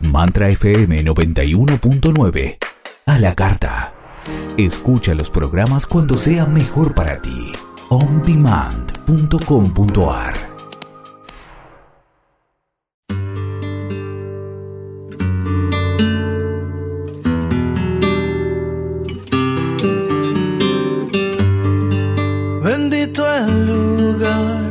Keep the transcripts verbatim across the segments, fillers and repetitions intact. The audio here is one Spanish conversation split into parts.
Mantra F M noventa y uno punto nueve. A la carta. Escucha los programas cuando sea mejor para ti. on demand punto com punto a r. Bendito el lugar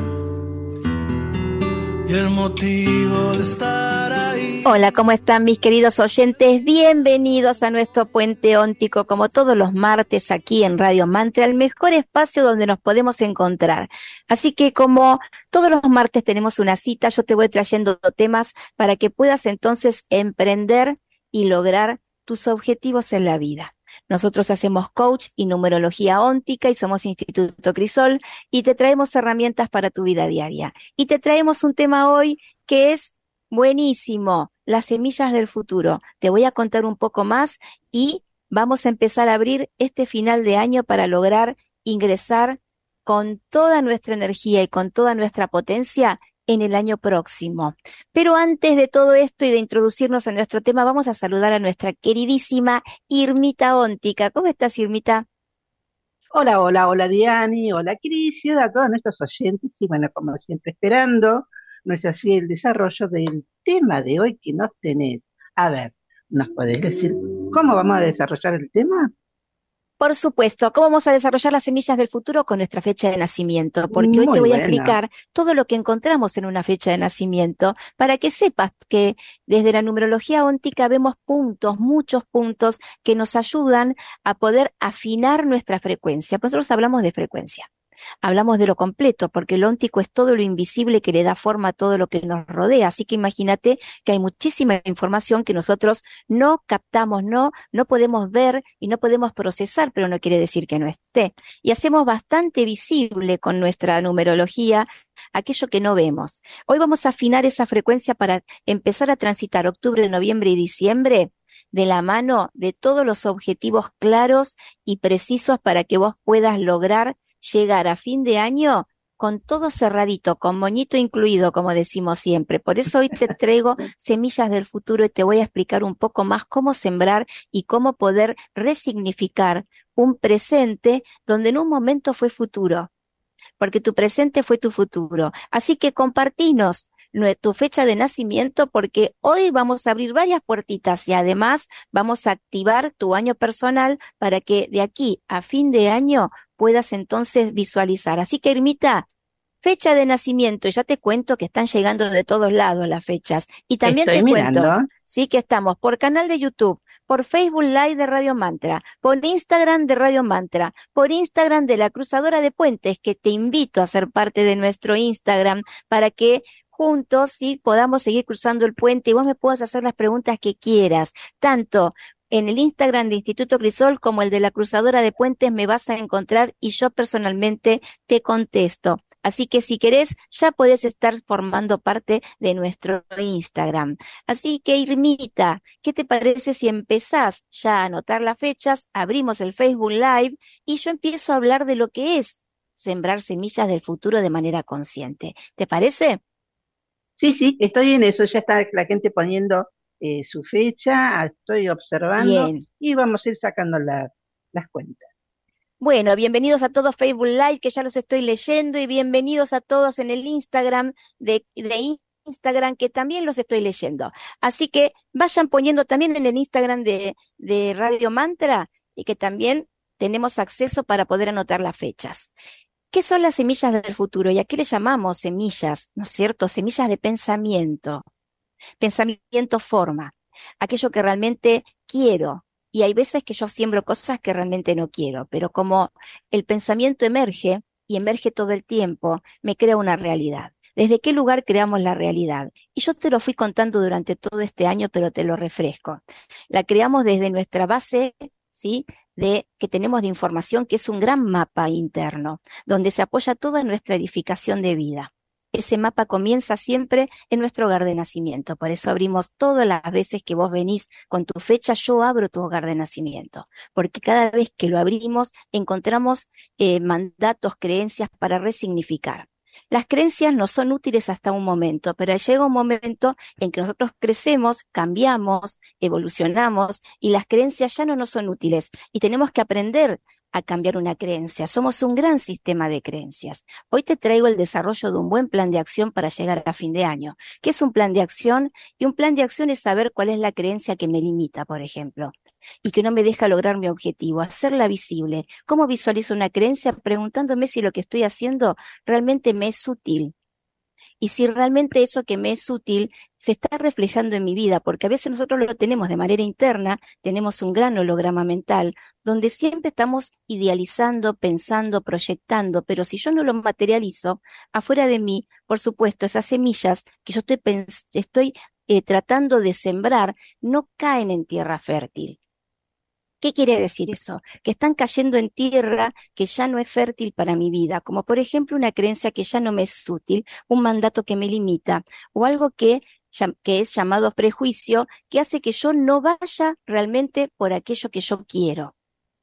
y el motivo de estar ahí. Hola, ¿cómo están mis queridos oyentes? Bienvenidos a nuestro puente óntico, como todos los martes aquí en Radio Mantra, el mejor espacio donde nos podemos encontrar. Así que como todos los martes tenemos una cita, yo te voy trayendo temas para que puedas entonces emprender y lograr tus objetivos en la vida. Nosotros hacemos coach y numerología óntica y somos Instituto Crisol y te traemos herramientas para tu vida diaria. Y te traemos un tema hoy que es buenísimo, las semillas del futuro. Te voy a contar un poco más y vamos a empezar a abrir este final de año para lograr ingresar con toda nuestra energía y con toda nuestra potencia en el año próximo. Pero antes de todo esto y de introducirnos a nuestro tema, vamos a saludar a nuestra queridísima Irmita Óntica. ¿Cómo estás, Irmita? Hola, hola, hola Diani, hola Cris, y a todos nuestros oyentes, y bueno, como siempre esperando, no es así el desarrollo del tema de hoy que nos tenés. A ver, ¿nos podés decir cómo vamos a desarrollar el tema? Por supuesto, ¿cómo vamos a desarrollar las semillas del futuro? Con nuestra fecha de nacimiento, porque hoy Muy te voy a buena. explicar todo lo que encontramos en una fecha de nacimiento, para que sepas que desde la numerología óntica vemos puntos, muchos puntos que nos ayudan a poder afinar nuestra frecuencia. Nosotros hablamos de frecuencia. Hablamos de lo completo, porque lo óntico es todo lo invisible que le da forma a todo lo que nos rodea. Así que imagínate que hay muchísima información que nosotros no captamos, no, no podemos ver y no podemos procesar, pero no quiere decir que no esté. Y hacemos bastante visible con nuestra numerología aquello que no vemos. Hoy vamos a afinar esa frecuencia para empezar a transitar octubre, noviembre y diciembre de la mano de todos los objetivos claros y precisos para que vos puedas lograr llegar a fin de año con todo cerradito, con moñito incluido, como decimos siempre. Por eso hoy te traigo semillas del futuro y te voy a explicar un poco más cómo sembrar y cómo poder resignificar un presente donde en un momento fue futuro, porque tu presente fue tu futuro. Así que compartinos tu fecha de nacimiento, porque hoy vamos a abrir varias puertitas y además vamos a activar tu año personal para que de aquí a fin de año puedas entonces visualizar. Así que, Irmita, fecha de nacimiento, y ya te cuento que están llegando de todos lados las fechas. Y también Estoy te mirando. cuento, sí, que estamos por canal de YouTube, por Facebook Live de Radio Mantra, por Instagram de Radio Mantra, por Instagram de la Cruzadora de Puentes, que te invito a ser parte de nuestro Instagram para que juntos sí podamos seguir cruzando el puente y vos me puedas hacer las preguntas que quieras, tanto en el Instagram de Instituto Crisol como el de la Cruzadora de Puentes me vas a encontrar y yo personalmente te contesto. Así que si querés, ya podés estar formando parte de nuestro Instagram. Así que, Irmita, ¿qué te parece si empezás ya a anotar las fechas? Abrimos el Facebook Live y yo empiezo a hablar de lo que es sembrar semillas del futuro de manera consciente. ¿Te parece? Sí, sí, estoy en eso, ya está la gente poniendo eh, su fecha, estoy observando Bien. y vamos a ir sacando las, las cuentas. Bueno, bienvenidos a todos Facebook Live, que ya los estoy leyendo, y bienvenidos a todos en el Instagram de, de Instagram, que también los estoy leyendo. Así que vayan poniendo también en el Instagram de, de Radio Mantra, y que también tenemos acceso para poder anotar las fechas. ¿Qué son las semillas del futuro? ¿Y a qué le llamamos semillas? ¿No es cierto? Semillas de pensamiento. Pensamiento forma. Aquello que realmente quiero. Y hay veces que yo siembro cosas que realmente no quiero, pero como el pensamiento emerge, y emerge todo el tiempo, me crea una realidad. ¿Desde qué lugar creamos la realidad? Y yo te lo fui contando durante todo este año, pero te lo refresco. La creamos desde nuestra base, ¿sí?, de que tenemos de información, que es un gran mapa interno, donde se apoya toda nuestra edificación de vida. Ese mapa comienza siempre en nuestro hogar de nacimiento. Por eso abrimos todas las veces que vos venís con tu fecha, yo abro tu hogar de nacimiento. Porque cada vez que lo abrimos, encontramos eh, mandatos, creencias para resignificar. Las creencias no son útiles hasta un momento, pero llega un momento en que nosotros crecemos, cambiamos, evolucionamos y las creencias ya no nos son útiles y tenemos que aprender a cambiar una creencia. Somos un gran sistema de creencias. Hoy te traigo el desarrollo de un buen plan de acción para llegar a fin de año. ¿Qué es un plan de acción? Y un plan de acción es saber cuál es la creencia que me limita, por ejemplo, y que no me deja lograr mi objetivo, hacerla visible. ¿Cómo visualizo una creencia? Preguntándome si lo que estoy haciendo realmente me es útil. Y si realmente eso que me es útil se está reflejando en mi vida, porque a veces nosotros lo tenemos de manera interna, tenemos un gran holograma mental, donde siempre estamos idealizando, pensando, proyectando, pero si yo no lo materializo, afuera de mí, por supuesto, esas semillas que yo estoy, estoy eh, tratando de sembrar, no caen en tierra fértil. ¿Qué quiere decir eso? Que están cayendo en tierra que ya no es fértil para mi vida, como por ejemplo una creencia que ya no me es útil, un mandato que me limita, o algo que, que es llamado prejuicio, que hace que yo no vaya realmente por aquello que yo quiero.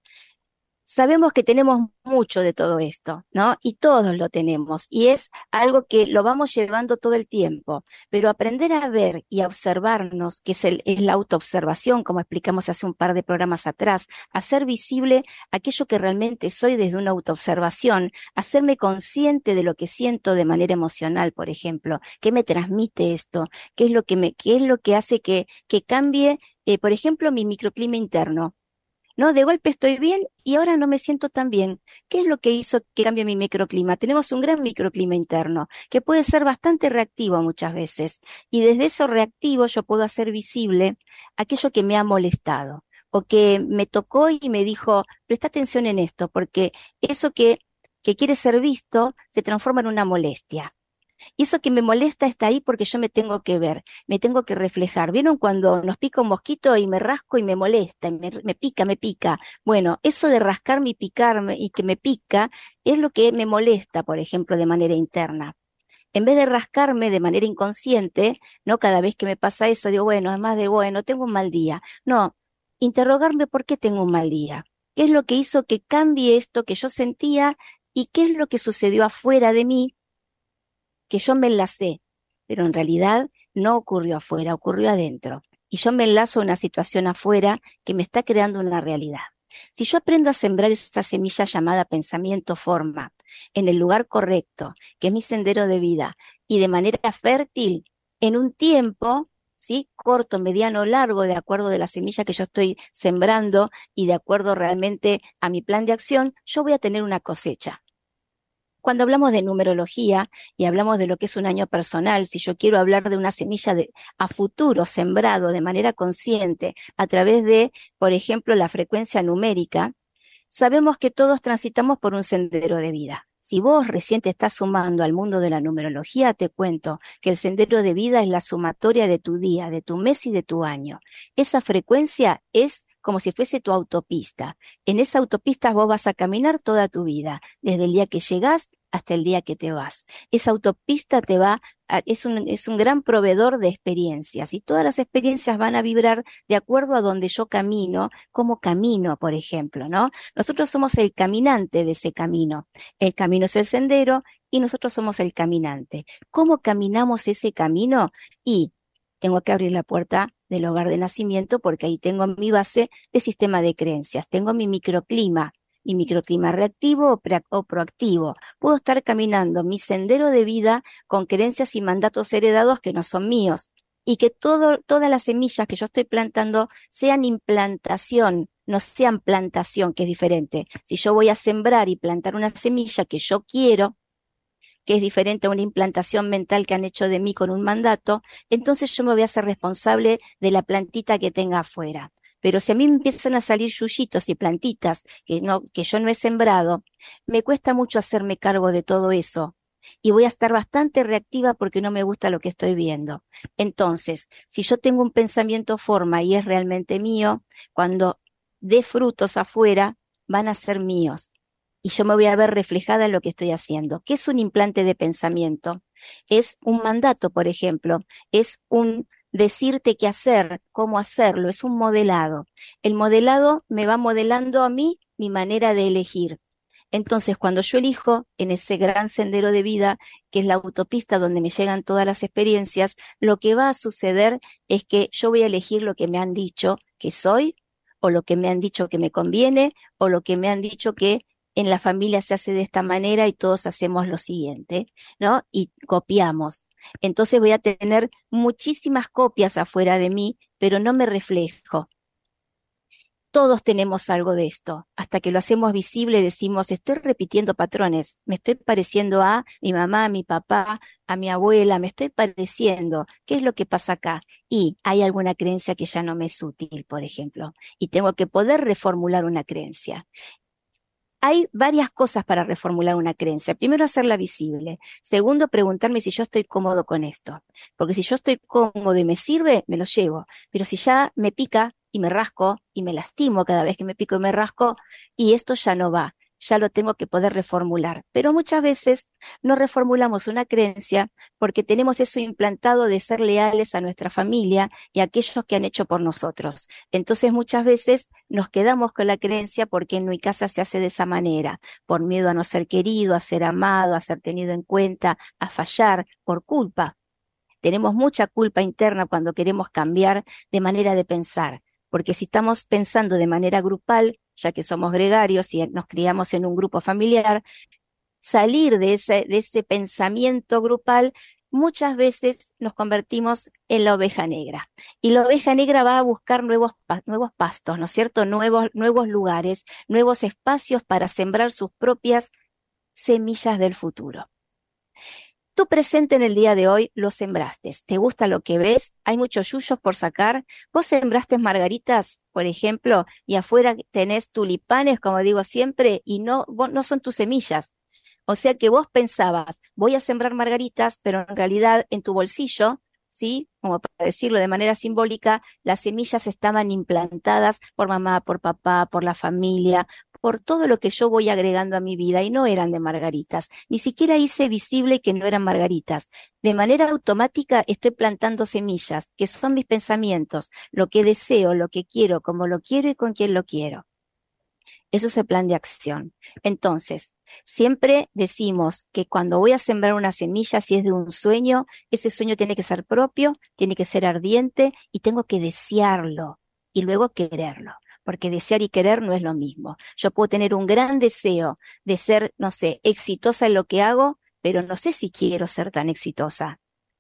Sabemos que tenemos mucho de todo esto, ¿no? Y todos lo tenemos, y es algo que lo vamos llevando todo el tiempo, pero aprender a ver y a observarnos, que es, el, es la autoobservación, como explicamos hace un par de programas atrás, hacer visible aquello que realmente soy desde una autoobservación, hacerme consciente de lo que siento de manera emocional, por ejemplo, qué me transmite esto, qué es lo que me, qué es lo que hace que, que cambie, eh, por ejemplo, mi microclima interno. No, de golpe estoy bien y ahora no me siento tan bien. ¿Qué es lo que hizo que cambie mi microclima? Tenemos un gran microclima interno que puede ser bastante reactivo muchas veces. Y desde eso reactivo yo puedo hacer visible aquello que me ha molestado o que me tocó y me dijo, presta atención en esto, porque eso que, que quiere ser visto se transforma en una molestia. Y eso que me molesta está ahí porque yo me tengo que ver, me tengo que reflejar. ¿Vieron cuando nos pica un mosquito y me rasco y me molesta, y me, me pica, me pica? Bueno, eso de rascarme y picarme y que me pica es lo que me molesta, por ejemplo, de manera interna. En vez de rascarme de manera inconsciente, no cada vez que me pasa eso, digo, bueno, es más de bueno, tengo un mal día. No, interrogarme por qué tengo un mal día. ¿Qué es lo que hizo que cambie esto que yo sentía y qué es lo que sucedió afuera de mí? Que yo me enlacé, pero en realidad no ocurrió afuera, ocurrió adentro. Y yo me enlazo a una situación afuera que me está creando una realidad. Si yo aprendo a sembrar esa semilla llamada pensamiento forma en el lugar correcto, que es mi sendero de vida, y de manera fértil, en un tiempo, ¿sí? Corto, mediano, largo, de acuerdo de la semilla que yo estoy sembrando y de acuerdo realmente a mi plan de acción, yo voy a tener una cosecha. Cuando hablamos de numerología y hablamos de lo que es un año personal, si yo quiero hablar de una semilla de, a futuro sembrado de manera consciente a través de, por ejemplo, la frecuencia numérica, sabemos que todos transitamos por un sendero de vida. Si vos recién te estás sumando al mundo de la numerología, te cuento que el sendero de vida es la sumatoria de tu día, de tu mes y de tu año. Esa frecuencia es como si fuese tu autopista. En esa autopista vos vas a caminar toda tu vida, desde el día que llegás hasta el día que te vas. Esa autopista te va a, es un, es un gran proveedor de experiencias y todas las experiencias van a vibrar de acuerdo a donde yo camino, como camino, por ejemplo, ¿no? Nosotros somos el caminante de ese camino. El camino es el sendero y nosotros somos el caminante. ¿Cómo caminamos ese camino? Y tengo que abrir la puerta del hogar de nacimiento porque ahí tengo mi base de sistema de creencias, tengo mi microclima, mi microclima reactivo o, pre- o proactivo. Puedo estar caminando mi sendero de vida con creencias y mandatos heredados que no son míos y que todo, todas las semillas que yo estoy plantando sean implantación, no sean plantación, que es diferente. Si yo voy a sembrar y plantar una semilla que yo quiero, que es diferente a una implantación mental que han hecho de mí con un mandato, entonces yo me voy a hacer responsable de la plantita que tenga afuera. Pero si a mí me empiezan a salir yuyitos y plantitas que, no, que yo no he sembrado, me cuesta mucho hacerme cargo de todo eso. Y voy a estar bastante reactiva porque no me gusta lo que estoy viendo. Entonces, si yo tengo un pensamiento forma y es realmente mío, cuando dé frutos afuera, van a ser míos. Y yo me voy a ver reflejada en lo que estoy haciendo. ¿Qué es un implante de pensamiento? Es un mandato, por ejemplo. Es un decirte qué hacer, cómo hacerlo. Es un modelado. El modelado me va modelando a mí mi manera de elegir. Entonces, cuando yo elijo en ese gran sendero de vida, que es la autopista donde me llegan todas las experiencias, lo que va a suceder es que yo voy a elegir lo que me han dicho que soy, o lo que me han dicho que me conviene, o lo que me han dicho que en la familia se hace de esta manera y todos hacemos lo siguiente, ¿no? Y copiamos. Entonces voy a tener muchísimas copias afuera de mí, pero no me reflejo. Todos tenemos algo de esto. Hasta que lo hacemos visible decimos, estoy repitiendo patrones, me estoy pareciendo a mi mamá, a mi papá, a mi abuela, me estoy pareciendo. ¿Qué es lo que pasa acá? Y hay alguna creencia que ya no me es útil, por ejemplo, y tengo que poder reformular una creencia. Hay varias cosas para reformular una creencia. Primero, hacerla visible. Segundo, preguntarme si yo estoy cómodo con esto. Porque si yo estoy cómodo y me sirve, me lo llevo. Pero si ya me pica y me rasco y me lastimo cada vez que me pico y me rasco, y esto ya no va, ya lo tengo que poder reformular. Pero muchas veces no reformulamos una creencia porque tenemos eso implantado de ser leales a nuestra familia y a aquellos que han hecho por nosotros. Entonces muchas veces nos quedamos con la creencia porque en mi casa se hace de esa manera, por miedo a no ser querido, a ser amado, a ser tenido en cuenta, a fallar, por culpa. Tenemos mucha culpa interna cuando queremos cambiar de manera de pensar, porque si estamos pensando de manera grupal, ya que somos gregarios y nos criamos en un grupo familiar, salir de ese, de ese pensamiento grupal, muchas veces nos convertimos en la oveja negra. Y la oveja negra va a buscar nuevos, nuevos pastos, ¿no es cierto? Nuevos, nuevos lugares, nuevos espacios para sembrar sus propias semillas del futuro. Tu presente en el día de hoy lo sembraste. ¿Te gusta lo que ves? Hay muchos yuyos por sacar. Vos sembraste margaritas, por ejemplo, y afuera tenés tulipanes, como digo siempre, y no, vos, no son tus semillas. O sea que vos pensabas, voy a sembrar margaritas, pero en realidad en tu bolsillo, ¿sí? Como para decirlo de manera simbólica, las semillas estaban implantadas por mamá, por papá, por la familia, por todo lo que yo voy agregando a mi vida, y no eran de margaritas. Ni siquiera hice visible que no eran margaritas. De manera automática estoy plantando semillas, que son mis pensamientos, lo que deseo, lo que quiero, como lo quiero y con quién lo quiero. Eso es el plan de acción. Entonces, siempre decimos que cuando voy a sembrar una semilla, si es de un sueño, ese sueño tiene que ser propio, tiene que ser ardiente y tengo que desearlo y luego quererlo. Porque desear y querer no es lo mismo. Yo puedo tener un gran deseo de ser, no sé, exitosa en lo que hago, pero no sé si quiero ser tan exitosa.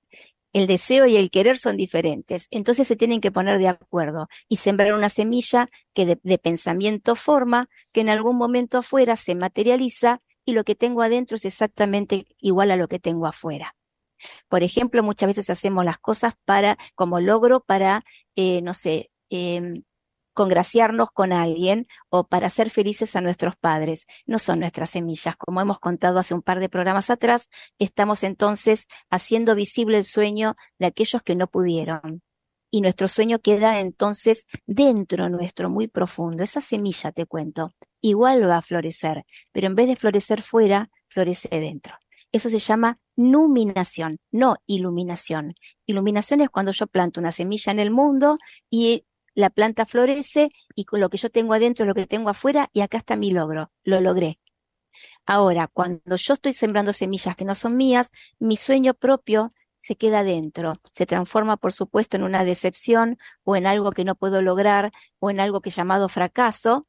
El deseo y el querer son diferentes, entonces se tienen que poner de acuerdo y sembrar una semilla que de, de pensamiento forma, que en algún momento afuera se materializa y lo que tengo adentro es exactamente igual a lo que tengo afuera. Por ejemplo, muchas veces hacemos las cosas para, como logro para, eh, no sé, eh, congraciarnos con alguien o para ser felices a nuestros padres. No son nuestras semillas. Como hemos contado hace un par de programas atrás, estamos entonces haciendo visible el sueño de aquellos que no pudieron. Y nuestro sueño queda entonces dentro nuestro, muy profundo. Esa semilla, te cuento, igual va a florecer, pero en vez de florecer fuera, florece dentro. Eso se llama numinación, no iluminación. Iluminación es cuando yo planto una semilla en el mundo y la planta florece y con lo que yo tengo adentro es lo que tengo afuera y acá está mi logro, lo logré. Ahora, cuando yo estoy sembrando semillas que no son mías, mi sueño propio se queda dentro, se transforma por supuesto en una decepción o en algo que no puedo lograr o en algo que es llamado fracaso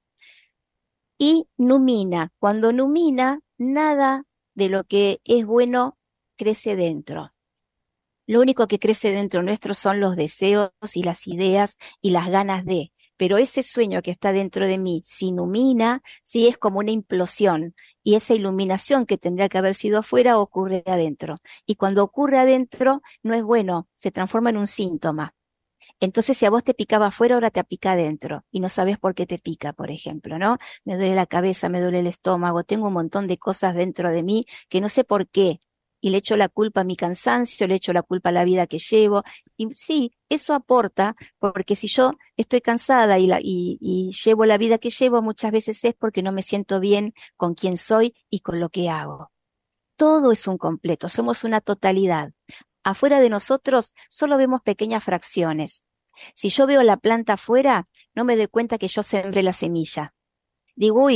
y numina. Cuando numina, nada de lo que es bueno crece dentro. Lo único que crece dentro nuestro son los deseos y las ideas y las ganas de, pero ese sueño que está dentro de mí se ilumina, sí es como una implosión, y esa iluminación que tendría que haber sido afuera ocurre adentro. Y cuando ocurre adentro no es bueno, se transforma en un síntoma. Entonces, si a vos te picaba afuera, ahora te pica adentro y no sabes por qué te pica, por ejemplo, ¿no? Me duele la cabeza, me duele el estómago, tengo un montón de cosas dentro de mí que no sé por qué. Y le echo la culpa a mi cansancio, le echo la culpa a la vida que llevo. Y sí, eso aporta, porque si yo estoy cansada y, la, y, y llevo la vida que llevo, muchas veces es porque no me siento bien con quién soy y con lo que hago. Todo es un completo, somos una totalidad. Afuera de nosotros solo vemos pequeñas fracciones. Si yo veo la planta afuera, no me doy cuenta que yo sembré la semilla. Digo, uy,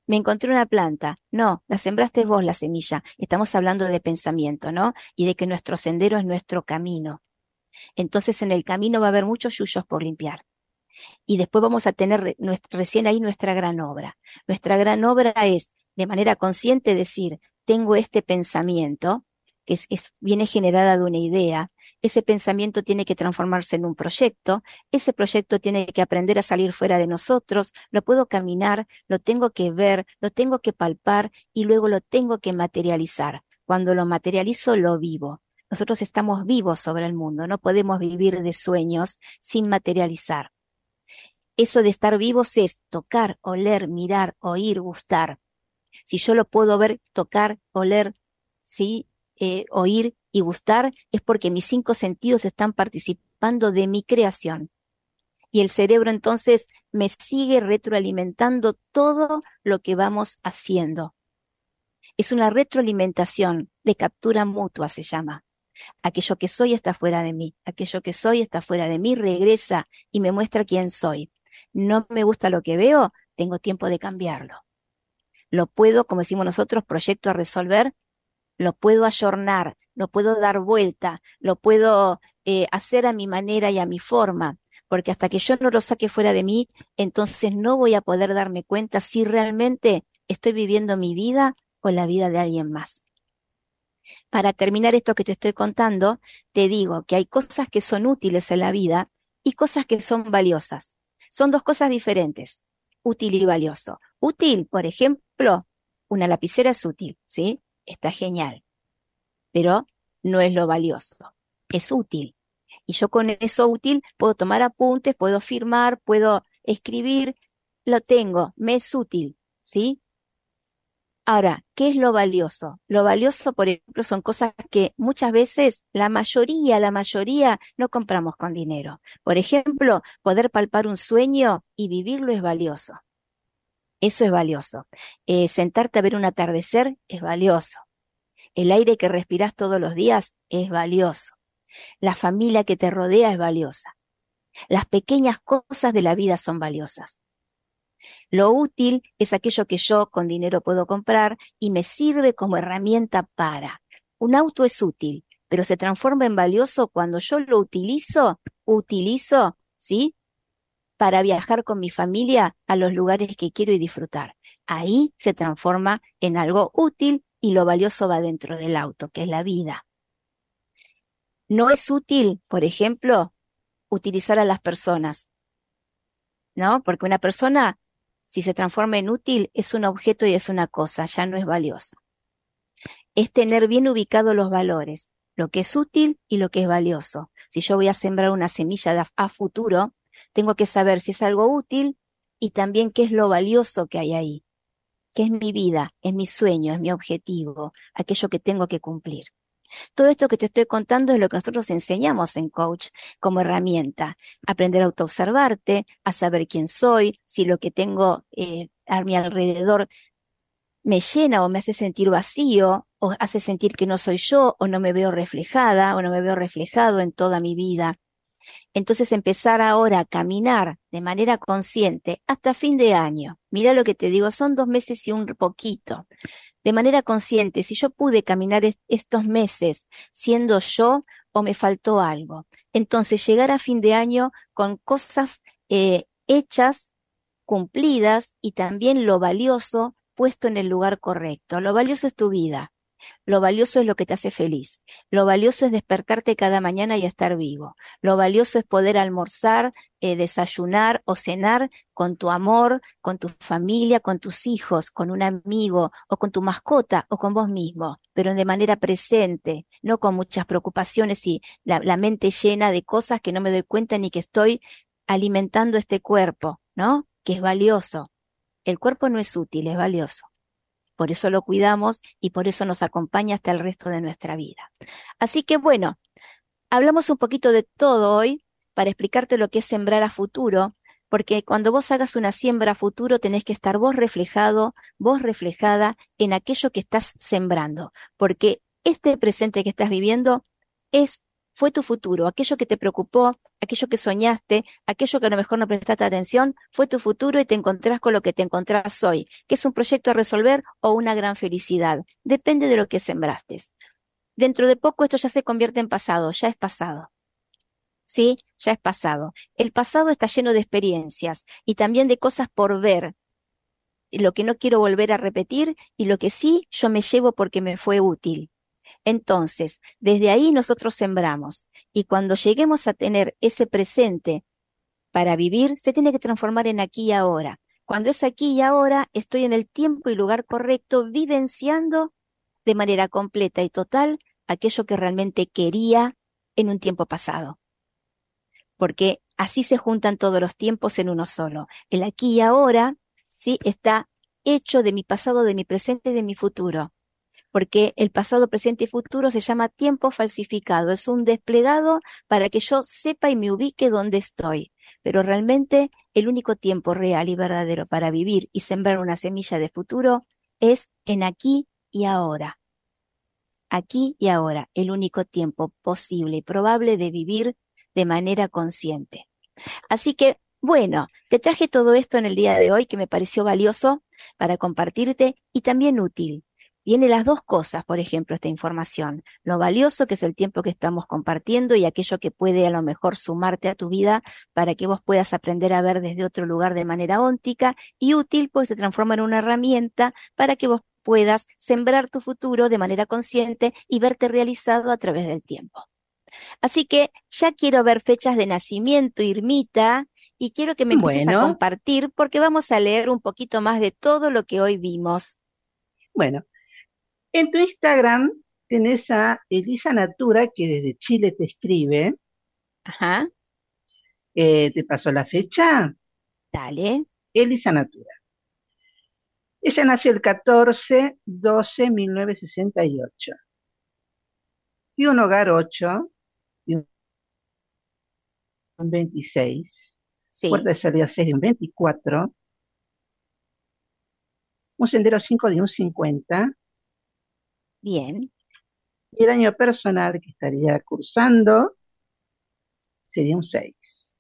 me encontré una planta. No, la sembraste vos la semilla. Estamos hablando de pensamiento, ¿no? Y de que nuestro sendero es nuestro camino. Entonces en el camino va a haber muchos yuyos por limpiar. Y después vamos a tener re, nuestra, recién ahí nuestra gran obra. Nuestra gran obra es, de manera consciente, decir, tengo este pensamiento, que es, es, viene generada de una idea, ese pensamiento tiene que transformarse en un proyecto, ese proyecto tiene que aprender a salir fuera de nosotros, lo puedo caminar, lo tengo que ver, lo tengo que palpar y luego lo tengo que materializar. Cuando lo materializo, lo vivo. Nosotros estamos vivos sobre el mundo, no podemos vivir de sueños sin materializar. Eso de estar vivos es tocar, oler, mirar, oír, gustar. Si yo lo puedo ver, tocar, oler, sí, eh, oír y gustar, es porque mis cinco sentidos están participando de mi creación. Y el cerebro entonces me sigue retroalimentando todo lo que vamos haciendo. Es una retroalimentación de captura mutua, se llama. Aquello que soy está fuera de mí, aquello que soy está fuera de mí, regresa y me muestra quién soy. No me gusta lo que veo, tengo tiempo de cambiarlo. Lo puedo, como decimos nosotros, proyecto a resolver, lo puedo ayornar, lo puedo dar vuelta, lo puedo eh, hacer a mi manera y a mi forma, porque hasta que yo no lo saque fuera de mí, entonces no voy a poder darme cuenta si realmente estoy viviendo mi vida o la vida de alguien más. Para terminar esto que te estoy contando, te digo que hay cosas que son útiles en la vida y cosas que son valiosas. Son dos cosas diferentes, útil y valioso. Útil, por ejemplo, una lapicera es útil, ¿sí? Está genial, pero no es lo valioso, es útil. Y yo con eso útil puedo tomar apuntes, puedo firmar, puedo escribir, lo tengo, me es útil, ¿sí? Ahora, ¿qué es lo valioso? Lo valioso, por ejemplo, son cosas que muchas veces, la mayoría, la mayoría, no compramos con dinero. Por ejemplo, poder palpar un sueño y vivirlo es valioso. Eso es valioso. Eh, sentarte a ver un atardecer es valioso. El aire que respiras todos los días es valioso. La familia que te rodea es valiosa. Las pequeñas cosas de la vida son valiosas. Lo útil es aquello que yo con dinero puedo comprar y me sirve como herramienta para. Un auto es útil, pero se transforma en valioso cuando yo lo utilizo, utilizo, ¿sí? Para viajar con mi familia a los lugares que quiero y disfrutar. Ahí se transforma en algo útil y lo valioso va dentro del auto, que es la vida. No es útil, por ejemplo, utilizar a las personas, ¿no? Porque una persona, si se transforma en útil, es un objeto y es una cosa, ya no es valiosa. Es tener bien ubicados los valores, lo que es útil y lo que es valioso. Si yo voy a sembrar una semilla de a, a futuro, tengo que saber si es algo útil y también qué es lo valioso que hay ahí, qué es mi vida, es mi sueño, es mi objetivo, aquello que tengo que cumplir. Todo esto que te estoy contando es lo que nosotros enseñamos en Coach como herramienta. Aprender a autoobservarte, a saber quién soy, si lo que tengo eh, a mi alrededor me llena o me hace sentir vacío, o hace sentir que no soy yo, o no me veo reflejada, o no me veo reflejado en toda mi vida. Entonces empezar ahora a caminar de manera consciente hasta fin de año. Mira lo que te digo, son dos meses y un poquito. De manera consciente, si yo pude caminar est- estos meses siendo yo o me faltó algo. Entonces llegar a fin de año con cosas eh, hechas, cumplidas y también lo valioso puesto en el lugar correcto. Lo valioso es tu vida. Lo valioso es lo que te hace feliz. Lo valioso es despertarte cada mañana y estar vivo. Lo valioso es poder almorzar, eh, desayunar o cenar con tu amor, con tu familia, con tus hijos, con un amigo o con tu mascota o con vos mismo, pero de manera presente, no con muchas preocupaciones y la, la mente llena de cosas que no me doy cuenta ni que estoy alimentando este cuerpo, ¿no? Que es valioso. El cuerpo no es útil, es valioso. Por eso lo cuidamos y por eso nos acompaña hasta el resto de nuestra vida. Así que bueno, hablamos un poquito de todo hoy para explicarte lo que es sembrar a futuro, porque cuando vos hagas una siembra a futuro tenés que estar vos reflejado, vos reflejada en aquello que estás sembrando, porque este presente que estás viviendo es fue tu futuro, aquello que te preocupó, aquello que soñaste, aquello que a lo mejor no prestaste atención, fue tu futuro y te encontrás con lo que te encontrás hoy, que es un proyecto a resolver o una gran felicidad. Depende de lo que sembraste. Dentro de poco esto ya se convierte en pasado, ya es pasado. ¿Sí? Ya es pasado. El pasado está lleno de experiencias y también de cosas por ver, lo que no quiero volver a repetir y lo que sí yo me llevo porque me fue útil. Entonces, desde ahí nosotros sembramos y cuando lleguemos a tener ese presente para vivir, se tiene que transformar en aquí y ahora. Cuando es aquí y ahora, estoy en el tiempo y lugar correcto, vivenciando de manera completa y total aquello que realmente quería en un tiempo pasado. Porque así se juntan todos los tiempos en uno solo. El aquí y ahora, ¿sí? Está hecho de mi pasado, de mi presente y de mi futuro. Porque el pasado, presente y futuro se llama tiempo falsificado. Es un desplegado para que yo sepa y me ubique donde estoy. Pero realmente el único tiempo real y verdadero para vivir y sembrar una semilla de futuro es en aquí y ahora. Aquí y ahora, el único tiempo posible y probable de vivir de manera consciente. Así que, bueno, te traje todo esto en el día de hoy que me pareció valioso para compartirte y también útil. Tiene las dos cosas, por ejemplo, esta información. Lo valioso que es el tiempo que estamos compartiendo y aquello que puede a lo mejor sumarte a tu vida para que vos puedas aprender a ver desde otro lugar de manera óntica, y útil porque se transforma en una herramienta para que vos puedas sembrar tu futuro de manera consciente y verte realizado a través del tiempo. Así que ya quiero ver fechas de nacimiento, Irmita, y quiero que me empieces a Bueno, compartir porque vamos a leer un poquito más de todo lo que hoy vimos. bueno. En tu Instagram tenés a Elisa Natura, que desde Chile te escribe. Ajá, Eh, ¿te pasó la fecha? dale. Elisa Natura. Ella nació el catorce doce mil novecientos sesenta y ocho. Y un hogar ocho, y un veintiséis. Sí, Puerta de salida seis de un veinticuatro. Un sendero cinco de un cincuenta. bien. Y el año personal que estaría cursando sería un seis.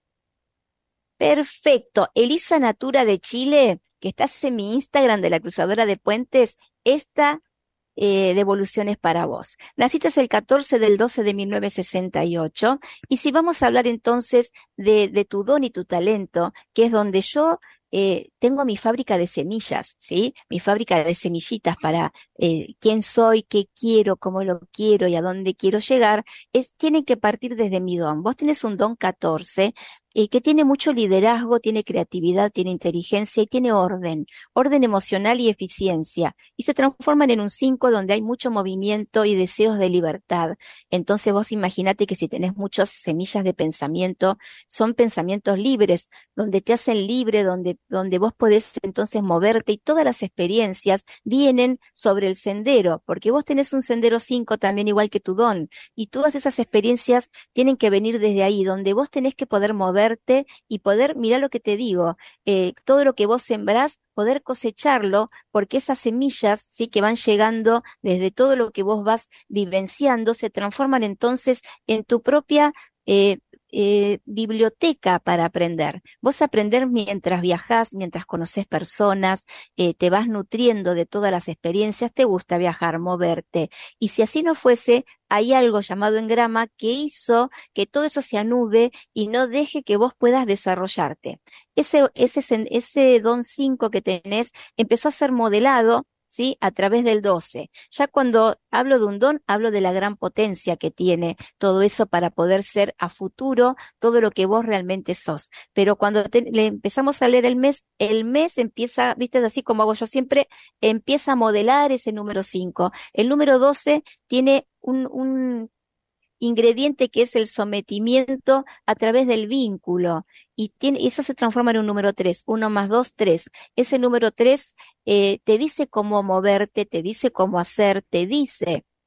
Perfecto. Elisa Natura de Chile, que estás en mi Instagram de la Cruzadora de Puentes, esta eh, devolución es para vos. Naciste el catorce del doce de mil novecientos sesenta y ocho, y si vamos a hablar entonces de, de tu don y tu talento, que es donde yo eh, tengo mi fábrica de semillas, ¿sí? Mi fábrica de semillitas para eh, quién soy, qué quiero, cómo lo quiero y a dónde quiero llegar, es, tienen que partir desde mi don. Vos tenés un don catorce, eh, que tiene mucho liderazgo, tiene creatividad, tiene inteligencia y tiene orden, orden emocional y eficiencia, y se transforman en un cinco donde hay mucho movimiento y deseos de libertad. Entonces vos imaginate que si tenés muchas semillas de pensamiento, son pensamientos libres, donde te hacen libre, donde, donde vos podés entonces moverte, y todas las experiencias vienen sobre el sendero, porque vos tenés un sendero cinco también igual que tu don, y todas esas experiencias tienen que venir desde ahí, donde vos tenés que poder moverte y poder, mirá lo que te digo, eh, todo lo que vos sembrás, poder cosecharlo, porque esas semillas, sí, que van llegando desde todo lo que vos vas vivenciando, se transforman entonces en tu propia eh, eh, biblioteca para aprender. Vos aprender mientras viajás, mientras conoces personas, eh, te vas nutriendo de todas las experiencias, te gusta viajar, moverte. Y si así no fuese, hay algo llamado engrama que hizo que todo eso se anude y no deje que vos puedas desarrollarte. Ese, ese, sen- ese don cinco que tenés empezó a ser modelado, ¿sí? A través del doce. Ya cuando hablo de un don, hablo de la gran potencia que tiene todo eso para poder ser a futuro todo lo que vos realmente sos. Pero cuando te- le empezamos a leer el mes, el mes empieza, viste, así como hago yo siempre, empieza a modelar ese número cinco. El número doce tiene un, un ingrediente que es el sometimiento a través del vínculo, y tiene, eso se transforma en un número tres, uno más dos, tres. Ese número tres eh, te dice cómo moverte, te dice cómo hacer, te dice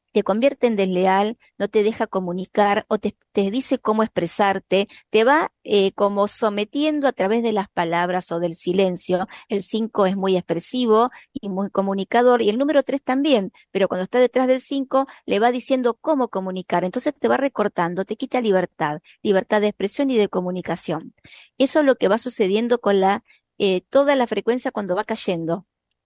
te convierte en desleal, no te deja comunicar o te, te dice cómo expresarte, te va eh, como sometiendo a través de las palabras o del silencio. El cinco es muy expresivo y muy comunicador, y el número tres también, pero cuando está detrás del cinco le va diciendo cómo comunicar, entonces te va recortando, te quita libertad, libertad de expresión y de comunicación. Eso es lo que va sucediendo con la eh, toda la frecuencia cuando va cayendo.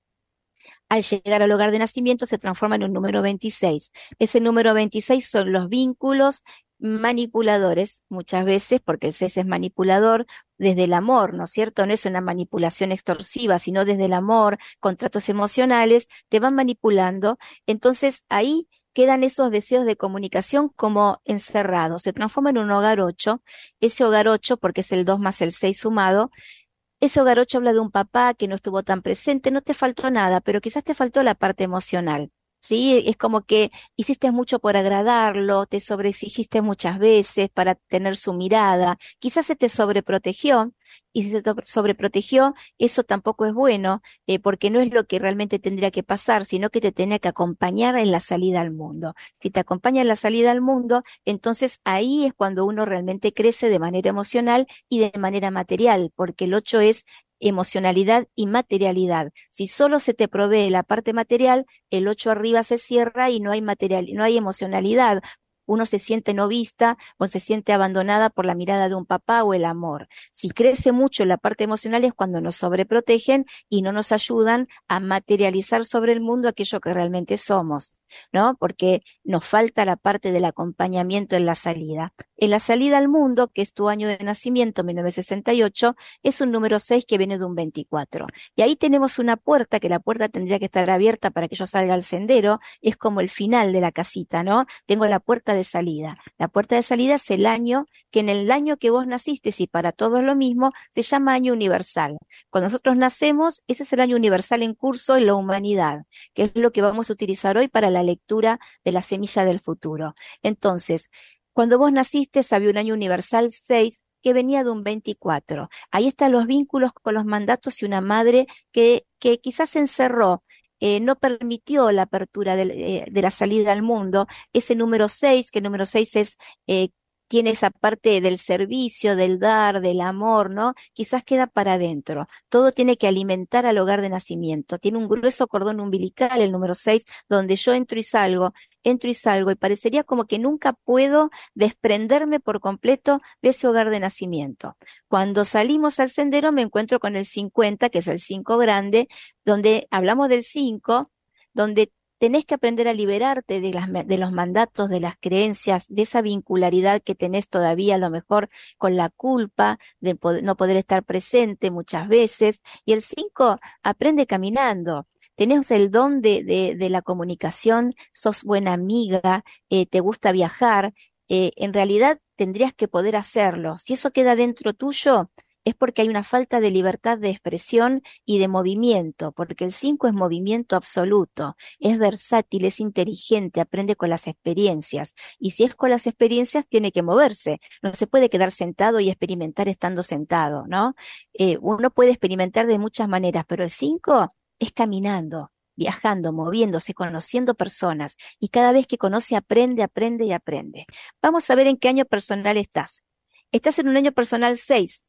Al llegar al hogar de nacimiento se transforma en un número veintiséis. Ese número veintiséis son los vínculos manipuladores, muchas veces, porque el seis es manipulador desde el amor, ¿no es cierto? No es una manipulación extorsiva, sino desde el amor, contratos emocionales, te van manipulando. Entonces ahí quedan esos deseos de comunicación como encerrados. Se transforma en un hogar ocho. Ese hogar ocho, porque es el dos más el seis sumado, ese hogar ocho habla de un papá que no estuvo tan presente, no te faltó nada, pero quizás te faltó la parte emocional. Sí, es como que hiciste mucho por agradarlo, te sobreexigiste muchas veces para tener su mirada, quizás se te sobreprotegió, y si se te sobreprotegió, eso tampoco es bueno, eh, porque no es lo que realmente tendría que pasar, sino que te tenía que acompañar en la salida al mundo. Si te acompaña en la salida al mundo, entonces ahí es cuando uno realmente crece de manera emocional y de manera material, porque el ocho es emocionalidad y materialidad. Si solo se te provee la parte material, el ocho arriba se cierra y no hay material, no hay emocionalidad. Uno se siente no vista o se siente abandonada por la mirada de un papá o el amor. Si crece mucho la parte emocional es cuando nos sobreprotegen y no nos ayudan a materializar sobre el mundo aquello que realmente somos, ¿no? Porque nos falta la parte del acompañamiento en la salida. En la salida al mundo, que es tu año de nacimiento, mil novecientos sesenta y ocho, es un número seis que viene de un veinticuatro. Y ahí tenemos una puerta, que la puerta tendría que estar abierta para que yo salga al sendero, es como el final de la casita, ¿no? Tengo la puerta de salida. La puerta de salida es el año, que en el año que vos naciste, y para todos lo mismo, se llama año universal. Cuando nosotros nacemos, ese es el año universal en curso en la humanidad, que es lo que vamos a utilizar hoy para la lectura de la semilla del futuro. Entonces, cuando vos naciste, había un año universal seis que venía de un veinticuatro. Ahí están los vínculos con los mandatos y una madre que, que quizás se encerró, eh, no permitió la apertura de, eh, de la salida al mundo. Ese número seis, que el número seis es... Eh, tiene esa parte del servicio, del dar, del amor, ¿no? Quizás queda para adentro. Todo tiene que alimentar al hogar de nacimiento. Tiene un grueso cordón umbilical, el número seis, donde yo entro y salgo, entro y salgo, y parecería como que nunca puedo desprenderme por completo de ese hogar de nacimiento. Cuando salimos al sendero me encuentro con el cincuenta, que es el cinco grande, donde hablamos del cinco, donde tenés que aprender a liberarte de, las, de los mandatos, de las creencias, de esa vincularidad que tenés todavía a lo mejor con la culpa, de poder, no poder estar presente muchas veces. Y el cinco aprende caminando. Tenés el don de, de, de la comunicación, sos buena amiga, eh, te gusta viajar. Eh, en realidad tendrías que poder hacerlo. Si eso queda dentro tuyo, es porque hay una falta de libertad de expresión y de movimiento, porque el cinco es movimiento absoluto, es versátil, es inteligente, aprende con las experiencias, y si es con las experiencias tiene que moverse, no se puede quedar sentado y experimentar estando sentado, ¿no? Eh, uno puede experimentar de muchas maneras, pero el cinco es caminando, viajando, moviéndose, conociendo personas, y cada vez que conoce aprende, aprende y aprende. Vamos a ver en qué año personal estás. Estás en un año personal seis.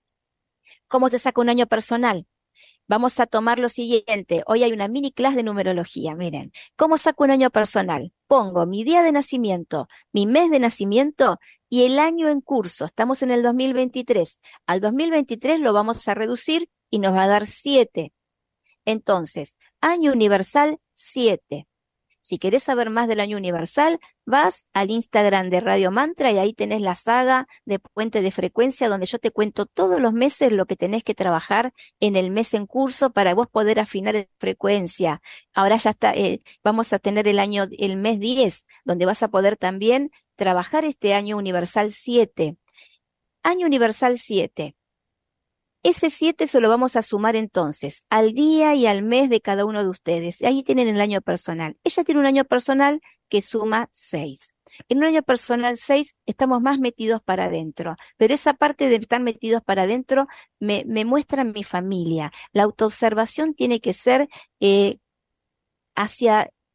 ¿Cómo se saca un año personal? Vamos a tomar lo siguiente. Hoy hay una mini clase de numerología. Miren, ¿cómo saco un año personal? Pongo mi día de nacimiento, mi mes de nacimiento y el año en curso. Estamos en el dos mil veintitrés. Al dos mil veintitrés lo vamos a reducir y nos va a dar siete. Entonces, año universal siete. Si querés saber más del año universal, vas al Instagram de Radio Mantra y ahí tenés la saga de Puente de Frecuencia, donde yo te cuento todos los meses lo que tenés que trabajar en el mes en curso para vos poder afinar en frecuencia. Ahora ya está, eh, vamos a tener el año, el mes diez, donde vas a poder también trabajar este año universal siete. Año universal siete. Ese siete se lo vamos a sumar entonces al día y al mes de cada uno de ustedes. Ahí tienen el año personal. Ella tiene un año personal que suma seis. En un año personal seis estamos más metidos para adentro, pero esa parte de estar metidos para adentro me, me muestra mi familia. La autoobservación tiene que ser eh, hacia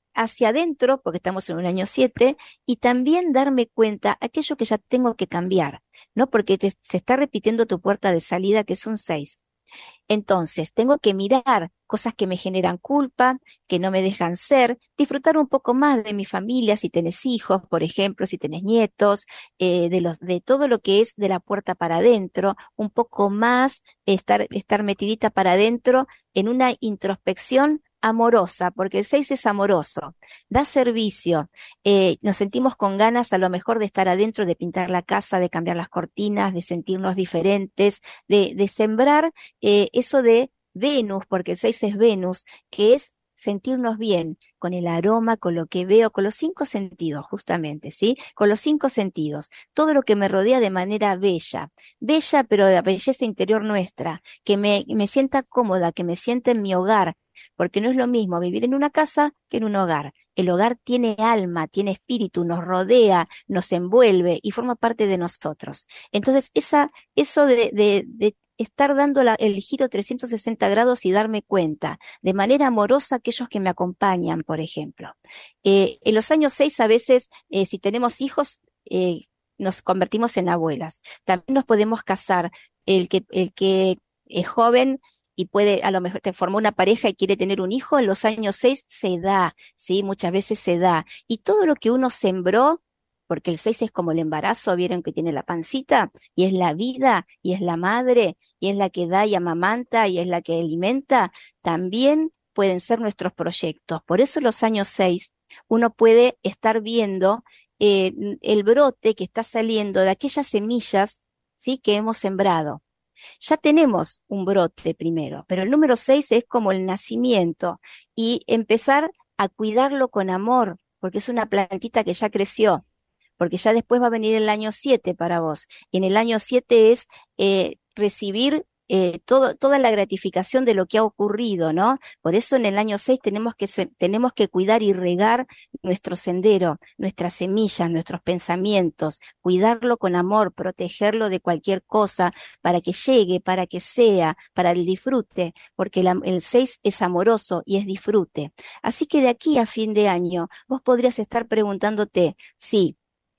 hacia adentro, porque estamos en un año siete, y también darme cuenta aquello que ya tengo que cambiar, ¿no? Porque te- se está repitiendo tu puerta de salida, que es un seis. Entonces, tengo que mirar cosas que me generan culpa, que no me dejan ser, disfrutar un poco más de mi familia, si tenés hijos, por ejemplo, si tenés nietos, eh, de los, de todo lo que es de la puerta para adentro, un poco más estar, estar metidita para adentro en una introspección amorosa, porque el seis es amoroso, da servicio, eh, nos sentimos con ganas a lo mejor de estar adentro, de pintar la casa, de cambiar las cortinas, de sentirnos diferentes, de, de sembrar eh, eso de Venus, porque el seis es Venus, que es sentirnos bien con el aroma, con lo que veo, con los cinco sentidos, justamente, ¿sí? Con los cinco sentidos, todo lo que me rodea de manera bella, bella, pero de la belleza interior nuestra, que me, me sienta cómoda, que me sienta en mi hogar, porque no es lo mismo vivir en una casa que en un hogar. El hogar tiene alma, tiene espíritu, nos rodea, nos envuelve y forma parte de nosotros. Entonces, esa, eso de, de, de estar dando la- el giro trescientos sesenta grados y darme cuenta de manera amorosa a aquellos que me acompañan, por ejemplo. Eh, en los años seis, a veces, eh, si tenemos hijos, eh, nos convertimos en abuelas. También nos podemos casar. El que, el que es joven y puede, a lo mejor te formó una pareja y quiere tener un hijo, en los años seis se da, sí, muchas veces se da. Y todo lo que uno sembró, porque el seis es como el embarazo, vieron que tiene la pancita, y es la vida, y es la madre, y es la que da y amamanta, y es la que alimenta, también pueden ser nuestros proyectos. Por eso en los años seis uno puede estar viendo eh, el brote que está saliendo de aquellas semillas, sí, que hemos sembrado. Ya tenemos un brote primero, pero el número seis es como el nacimiento y empezar a cuidarlo con amor, porque es una plantita que ya creció, porque ya después va a venir el año siete para vos. Y en el año siete es eh, recibir eh, todo, toda la gratificación de lo que ha ocurrido, ¿no? Por eso en el año seis tenemos que, se, tenemos que cuidar y regar nuestro sendero, nuestras semillas, nuestros pensamientos, cuidarlo con amor, protegerlo de cualquier cosa para que llegue, para que sea, para el disfrute, porque la, el seis es amoroso y es disfrute. Así que de aquí a fin de año vos podrías estar preguntándote, sí,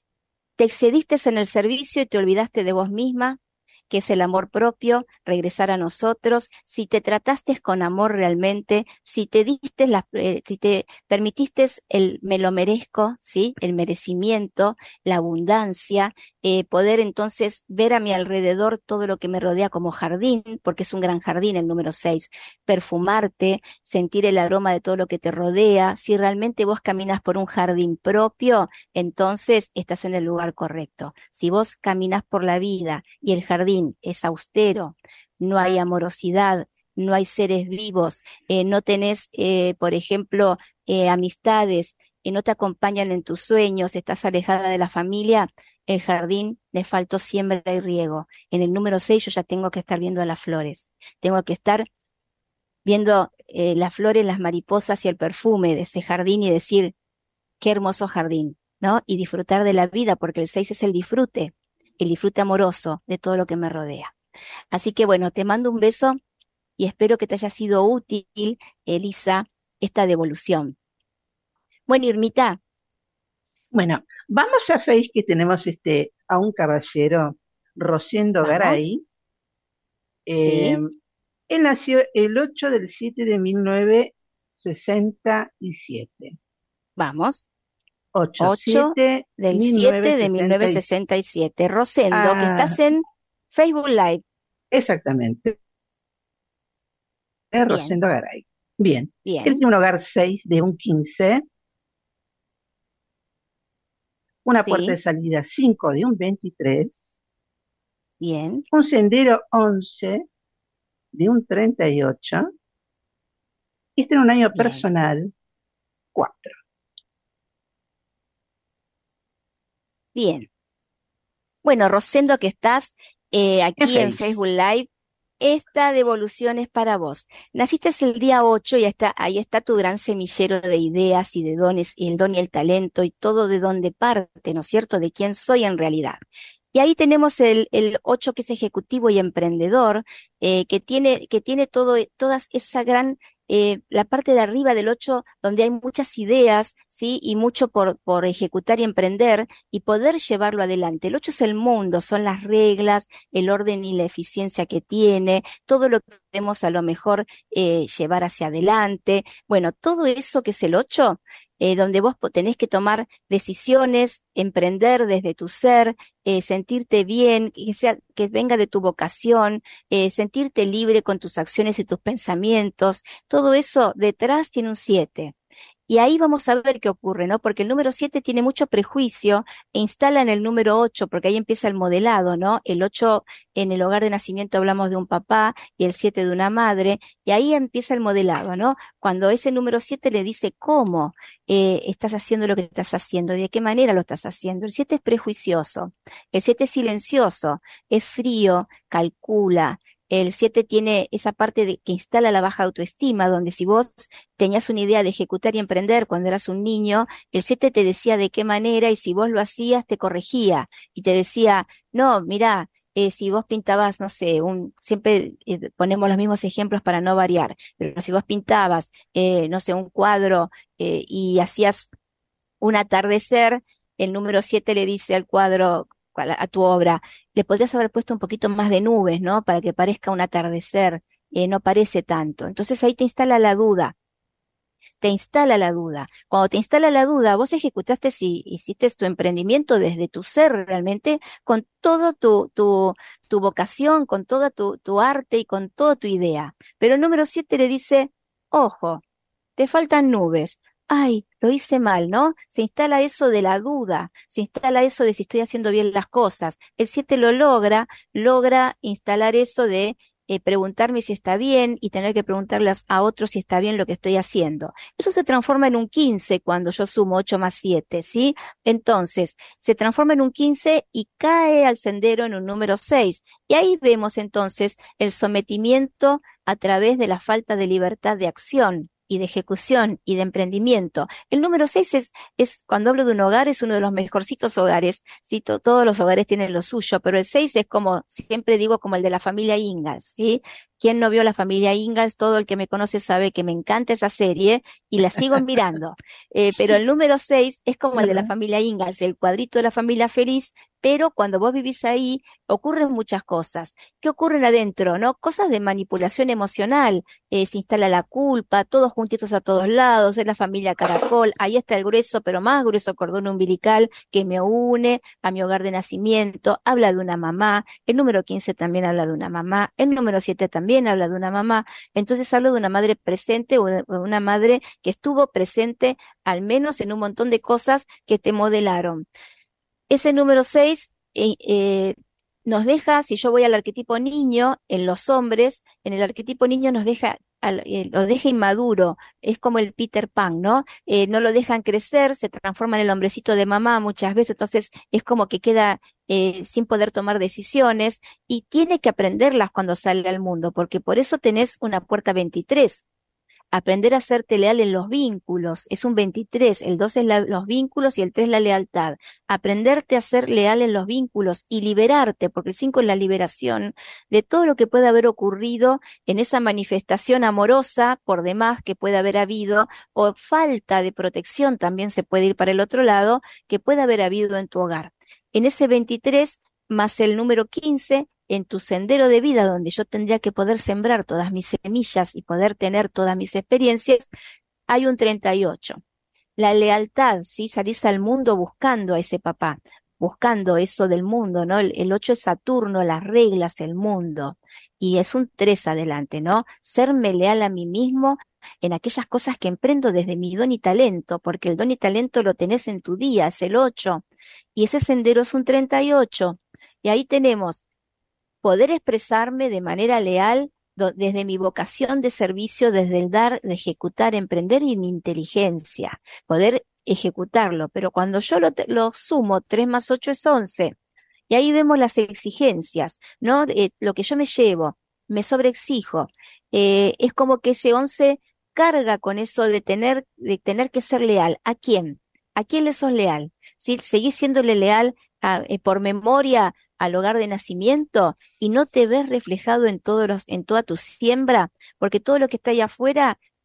¿te excediste en el servicio y te olvidaste de vos misma? Que es el amor propio, regresar a nosotros, si te trataste con amor realmente, si te diste las, eh, si te permitiste el me lo merezco, ¿sí? El merecimiento, la abundancia, eh, poder entonces ver a mi alrededor todo lo que me rodea como jardín, porque es un gran jardín el número seis, perfumarte, sentir el aroma de todo lo que te rodea, si realmente vos caminas por un jardín propio, entonces estás en el lugar correcto. Si vos caminas por la vida y el jardín es austero, no hay amorosidad, no hay seres vivos, eh, no tenés, eh, por ejemplo, eh, amistades, eh, no te acompañan en tus sueños, estás alejada de la familia, el jardín le faltó siembra y riego. En el número seis yo ya tengo que estar viendo las flores, tengo que estar viendo eh, las flores, las mariposas y el perfume de ese jardín y decir, qué hermoso jardín, ¿no? Y disfrutar de la vida, porque el seis es el disfrute, el disfrute amoroso de todo lo que me rodea. Así que bueno, te mando un beso y espero que te haya sido útil, Elisa, esta devolución. Bueno, Irmita, Bueno, vamos a Face que tenemos este a un caballero, Rosendo vamos, Garay. Eh, sí, él nació el ocho del siete de mil novecientos sesenta y siete. vamos. ocho ocho siete del mil novecientos siete de sesenta y siete. mil novecientos sesenta y siete. Rosendo, que Ah, estás en Facebook Live. exactamente, es Bien, Rosendo Garay. Bien, él bien, tiene un hogar seis de un quince, una puerta de sí, salida cinco de un veintitrés, bien, un sendero once de un treinta y ocho, y está en un año bien, personal cuatro. bien. Bueno, Rosendo, que estás eh, En aquí en Facebook Face. Live, esta devolución es para vos. Naciste el día ocho y ahí está, ahí está tu gran semillero de ideas y de dones, y el don y el talento y todo de donde parte, ¿no es cierto?, de quién soy en realidad. Y ahí tenemos el, el ocho que es ejecutivo y emprendedor, eh, que tiene, que tiene todo, todas esa gran eh, la parte de arriba del ocho, donde hay muchas ideas, ¿sí? Y mucho por, por ejecutar y emprender y poder llevarlo adelante. El ocho es el mundo, son las reglas, el orden y la eficiencia que tiene, todo lo que podemos a lo mejor eh, llevar hacia adelante. Bueno, todo eso que es el ocho, eh, donde vos tenés que tomar decisiones, emprender desde tu ser, eh, sentirte bien, que sea, que venga de tu vocación, eh, sentirte libre con tus acciones y tus pensamientos, todo eso detrás tiene un siete. Y ahí vamos a ver qué ocurre, ¿no? Porque el número siete tiene mucho prejuicio e instala en el número ocho, porque ahí empieza el modelado, ¿no? El ocho en el hogar de nacimiento hablamos de un papá y el siete de una madre, y ahí empieza el modelado, ¿no? Cuando ese número siete le dice cómo eh, estás haciendo lo que estás haciendo y de qué manera lo estás haciendo. El siete es prejuicioso, el siete es silencioso, es frío, calcula. El siete tiene esa parte de, que instala la baja autoestima, donde si vos tenías una idea de ejecutar y emprender cuando eras un niño, el siete te decía de qué manera y si vos lo hacías te corregía y te decía, no, mirá, eh, si vos pintabas, no sé, un, siempre eh, ponemos los mismos ejemplos para no variar, pero si vos pintabas, eh, no sé, un cuadro eh, y hacías un atardecer, el número siete le dice al cuadro, a tu obra, le podrías haber puesto un poquito más de nubes, ¿no? Para que parezca un atardecer, eh, no parece tanto. Entonces ahí te instala la duda, te instala la duda. Cuando te instala la duda, vos ejecutaste si hiciste tu emprendimiento desde tu ser realmente, con todo tu, tu, tu vocación, con toda tu, tu arte y con toda tu idea. Pero el número siete le dice, ojo, te faltan nubes. Ay, lo hice mal, ¿no? Se instala eso de la duda, se instala eso de si estoy haciendo bien las cosas. El siete lo logra, logra instalar eso de eh, preguntarme si está bien y tener que preguntarles a otros si está bien lo que estoy haciendo. Eso se transforma en un quince cuando yo sumo ocho más siete, ¿sí? Entonces, se transforma en un quince y cae al sendero en un número seis. Y ahí vemos entonces el sometimiento a través de la falta de libertad de acción y de ejecución y de emprendimiento. El número seis es, es, cuando hablo de un hogar, es uno de los mejorcitos hogares, ¿sí? To- todos los hogares tienen lo suyo, pero el seis es como, siempre digo, como el de la familia Ingalls, ¿sí? ¿Quién no vio la familia Ingalls? Todo el que me conoce sabe que me encanta esa serie y la sigo mirando. Eh, pero el número seis es como el de la familia Ingalls, el cuadrito de la familia feliz, pero cuando vos vivís ahí, ocurren muchas cosas. ¿Qué ocurren adentro, no? Cosas de manipulación emocional, eh, se instala la culpa, todos juntitos a todos lados, es la familia Caracol, ahí está el grueso, pero más grueso cordón umbilical que me une a mi hogar de nacimiento, habla de una mamá, el número quince también habla de una mamá, el número siete también habla de una mamá, entonces hablo de una madre presente o de una madre que estuvo presente al menos en un montón de cosas que te modelaron. Ese número seis eh, eh, nos deja, si yo voy al arquetipo niño, en los hombres, en el arquetipo niño nos deja, al, eh, lo deja inmaduro, es como el Peter Pan, ¿no? Eh, no lo dejan crecer, se transforma en el hombrecito de mamá muchas veces, entonces es como que queda eh, sin poder tomar decisiones y tiene que aprenderlas cuando sale al mundo, porque por eso tenés una puerta veintitrés. Aprender a serte leal en los vínculos, es un veintitrés, el dos es la, los vínculos y el tres la lealtad. Aprenderte a ser leal en los vínculos y liberarte, porque el cinco es la liberación de todo lo que puede haber ocurrido en esa manifestación amorosa por demás que puede haber habido, o falta de protección también se puede ir para el otro lado, que puede haber habido en tu hogar. En ese veintitrés más el número quince, en tu sendero de vida, donde yo tendría que poder sembrar todas mis semillas y poder tener todas mis experiencias, hay un treinta y ocho. La lealtad, ¿sí? Salís al mundo buscando a ese papá, buscando eso del mundo, ¿no? El, el ocho es Saturno, las reglas, el mundo. Y es un tres adelante, ¿no? Serme leal a mí mismo en aquellas cosas que emprendo desde mi don y talento, porque el don y talento lo tenés en tu día, es el ocho. Y ese sendero es un treinta y ocho. Y ahí tenemos poder expresarme de manera leal do, desde mi vocación de servicio, desde el dar, de ejecutar, emprender y mi inteligencia, poder ejecutarlo. Pero cuando yo lo, lo sumo, tres más ocho es once. Y ahí vemos las exigencias, ¿no? Eh, lo que yo me llevo, me sobreexijo. Eh, es como que ese once carga con eso de tener, de tener que ser leal. ¿A quién? ¿A quién le sos leal? ¿Sí? ¿Seguís siéndole leal a, eh, por memoria al hogar de nacimiento y no te ves reflejado en todos los, en toda tu siembra? Porque todo lo que está ahí afuera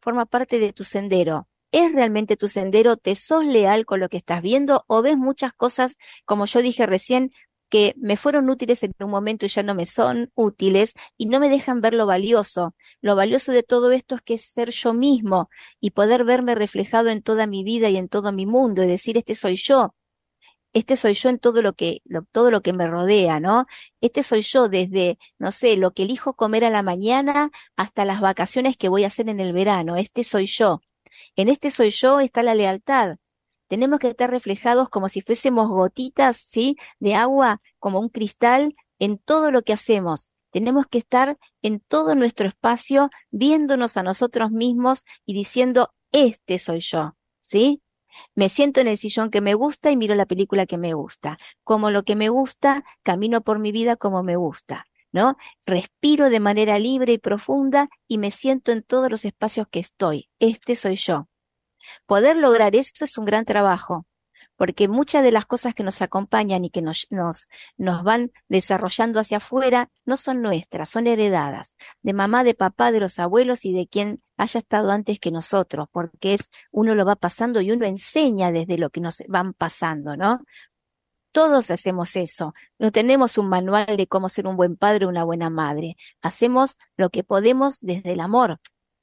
forma parte de tu sendero. ¿Es realmente tu sendero? ¿Te sos leal con lo que estás viendo? ¿O ves muchas cosas, como yo dije recién, que me fueron útiles en un momento y ya no me son útiles y no me dejan ver lo valioso? Lo valioso de todo esto es que es ser yo mismo y poder verme reflejado en toda mi vida y en todo mi mundo y decir, este soy yo. Este soy yo en todo lo que, lo, todo lo que me rodea, ¿no? Este soy yo desde, no sé, lo que elijo comer a la mañana hasta las vacaciones que voy a hacer en el verano. Este soy yo. En este soy yo está la lealtad. Tenemos que estar reflejados como si fuésemos gotitas, ¿sí? De agua, como un cristal, en todo lo que hacemos. Tenemos que estar en todo nuestro espacio, viéndonos a nosotros mismos y diciendo, este soy yo, ¿sí? Me siento en el sillón que me gusta y miro la película que me gusta. Como lo que me gusta, camino por mi vida como me gusta, ¿no? Respiro de manera libre y profunda y me siento en todos los espacios que estoy. Este soy yo. Poder lograr eso es un gran trabajo, porque muchas de las cosas que nos acompañan y que nos, nos, nos van desarrollando hacia afuera no son nuestras, son heredadas de mamá, de papá, de los abuelos y de quien haya estado antes que nosotros, porque es uno lo va pasando y uno enseña desde lo que nos van pasando, ¿no? Todos hacemos eso. No tenemos un manual de cómo ser un buen padre o una buena madre. Hacemos lo que podemos desde el amor.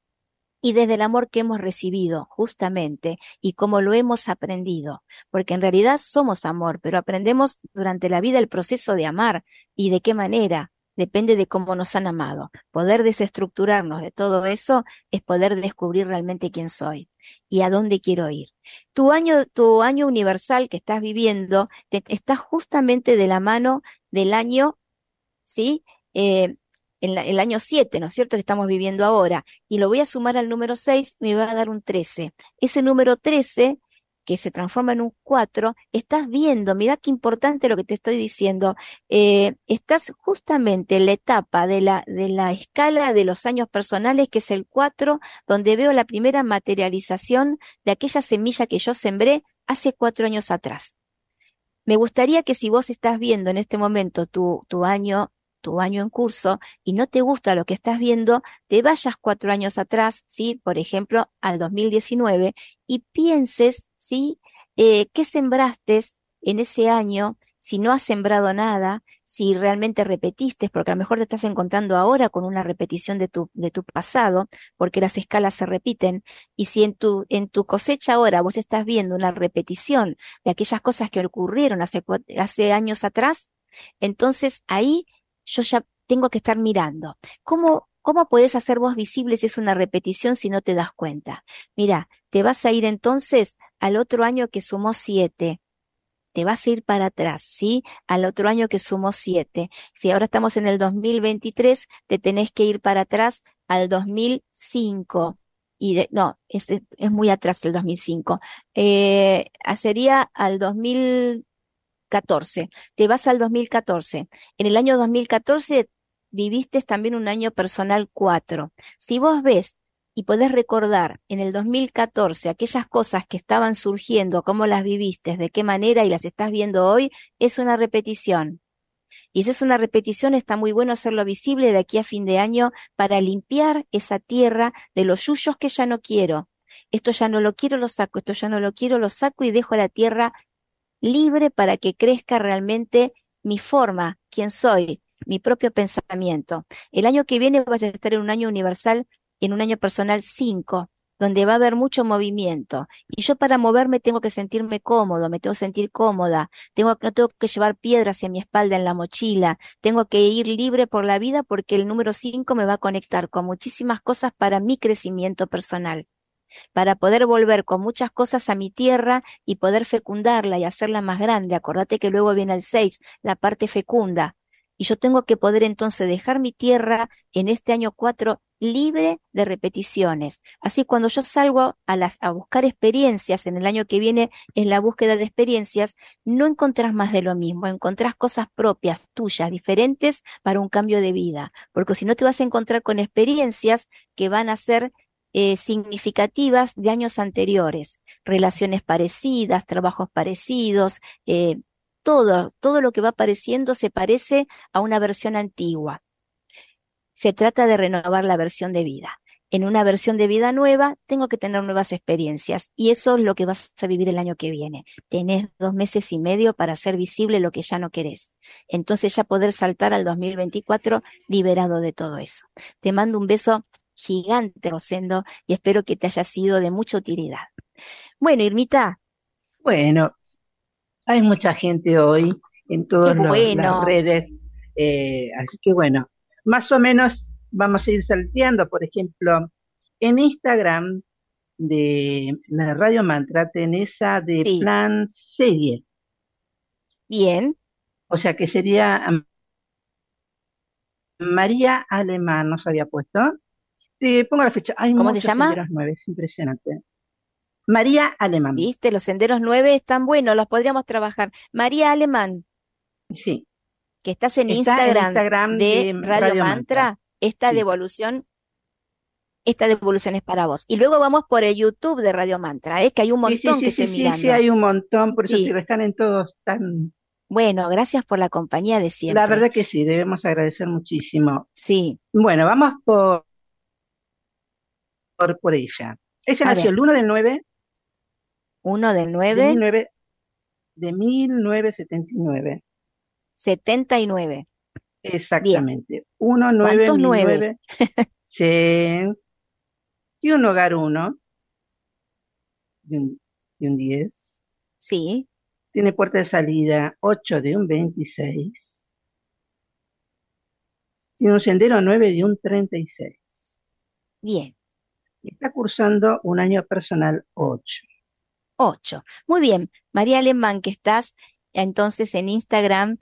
Y desde el amor que hemos recibido, justamente, y cómo lo hemos aprendido, porque en realidad somos amor, pero aprendemos durante la vida el proceso de amar, y de qué manera, depende de cómo nos han amado. Poder desestructurarnos de todo eso es poder descubrir realmente quién soy y a dónde quiero ir. Tu año, tu año universal que estás viviendo, te, está justamente de la mano del año, ¿sí? Eh, en la, el año siete, ¿no es cierto?, que estamos viviendo ahora, y lo voy a sumar al número seis, me va a dar un trece. Ese número trece, que se transforma en un cuatro, estás viendo, mirá qué importante lo que te estoy diciendo, eh, estás justamente en la etapa de la, de la escala de los años personales, que es el cuatro, donde veo la primera materialización de aquella semilla que yo sembré hace cuatro años atrás. Me gustaría que si vos estás viendo en este momento tu, tu año tu año en curso y no te gusta lo que estás viendo, te vayas cuatro años atrás, ¿sí? Por ejemplo, al dos mil diecinueve, y pienses, ¿sí? Eh, ¿qué sembraste en ese año? Si no has sembrado nada, si realmente repetiste, porque a lo mejor te estás encontrando ahora con una repetición de tu, de tu pasado, porque las escalas se repiten, y si en tu, en tu cosecha ahora vos estás viendo una repetición de aquellas cosas que ocurrieron hace, hace años atrás, entonces ahí yo ya tengo que estar mirando. ¿Cómo, cómo podés hacer vos visible si es una repetición si no te das cuenta? Mira, te vas a ir entonces al otro año que sumó siete. Te vas a ir para atrás, ¿sí? Al otro año que sumó siete. Si ahora estamos en el dos mil veintitrés, te tenés que ir para atrás al dos mil cinco. Y de, no, es, es muy atrás el dos mil cinco. Eh, sería al dos mil catorce. Te vas al dos mil catorce. En el año dos mil catorce viviste también un año personal cuatro. Si vos ves y podés recordar en el dos mil catorce aquellas cosas que estaban surgiendo, cómo las viviste, de qué manera y las estás viendo hoy, es una repetición. Y si es una repetición, está muy bueno hacerlo visible de aquí a fin de año para limpiar esa tierra de los yuyos que ya no quiero. Esto ya no lo quiero, lo saco. Esto ya no lo quiero, lo saco y dejo a la tierra libre para que crezca realmente mi forma, quién soy, mi propio pensamiento. El año que viene vas a estar en un año universal, en un año personal cinco, donde va a haber mucho movimiento. Y yo para moverme tengo que sentirme cómodo, me tengo que sentir cómoda, tengo, no tengo que llevar piedras en mi espalda, en la mochila, tengo que ir libre por la vida porque el número cinco me va a conectar con muchísimas cosas para mi crecimiento personal, para poder volver con muchas cosas a mi tierra y poder fecundarla y hacerla más grande. Acordate que luego viene el seis, la parte fecunda. Y yo tengo que poder entonces dejar mi tierra en este año cuatro libre de repeticiones. Así cuando yo salgo a, la, a buscar experiencias en el año que viene, en la búsqueda de experiencias, no encontrás más de lo mismo, encontrás cosas propias, tuyas, diferentes para un cambio de vida. Porque si no te vas a encontrar con experiencias que van a ser Eh, significativas de años anteriores, relaciones parecidas, trabajos parecidos, eh, todo, todo lo que va apareciendo se parece a una versión antigua. Se trata de renovar la versión de vida. en una versión de vida nueva, tengo que tener nuevas experiencias. Y eso es lo que vas a vivir el año que viene. Tenés dos meses y medio para hacer visible lo que ya no querés. Entonces ya poder saltar al dos mil veinticuatro liberado de todo eso. Te mando un beso gigante, Rosendo, y espero que te haya sido de mucha utilidad. Bueno, Irmita, Bueno, hay mucha gente hoy en qué todas los- las bueno. redes, eh, así que bueno, más o menos vamos a ir salteando. Por ejemplo, en Instagram de la Radio Mantra tenés esa de Sí, plan serie, bien. o sea que sería um, María Alemán, no se había puesto. Te pongo la fecha, hay ¿Cómo se muchos llama? senderos nueve, es impresionante. María Alemán, ¿Viste? Los senderos nueve están buenos, los podríamos trabajar. María Alemán, sí, que estás en está en Instagram Instagram de de Radio Radio Mantra, Mantra, esta sí. devolución, esta devolución es para vos. Y luego vamos por el YouTube de Radio Mantra, ¿eh? Que hay un Sí, sí, montón sí, que sí, estoy sí, sí, mirando. hay un montón, por eso te Sí, digo, están en todos tan... bueno, gracias por la compañía de La siempre. verdad que sí, debemos agradecer muchísimo. Sí, Bueno, vamos por, por, por ella. Ella a nació ver, el uno del nueve uno del de nueve, mil nueve de mil novecientos setenta y nueve. setenta y nueve. Bien, Exactamente. uno nueve ¿cuántos mil nueves? nueve. Sí. Tiene un hogar uno de un, de un diez. Sí, Tiene puerta de salida ocho de un veintiséis. Tiene un sendero nueve de un treinta y seis. bien, Y está cursando un año personal ocho. ocho. Muy bien, María Alemán, que estás entonces en Instagram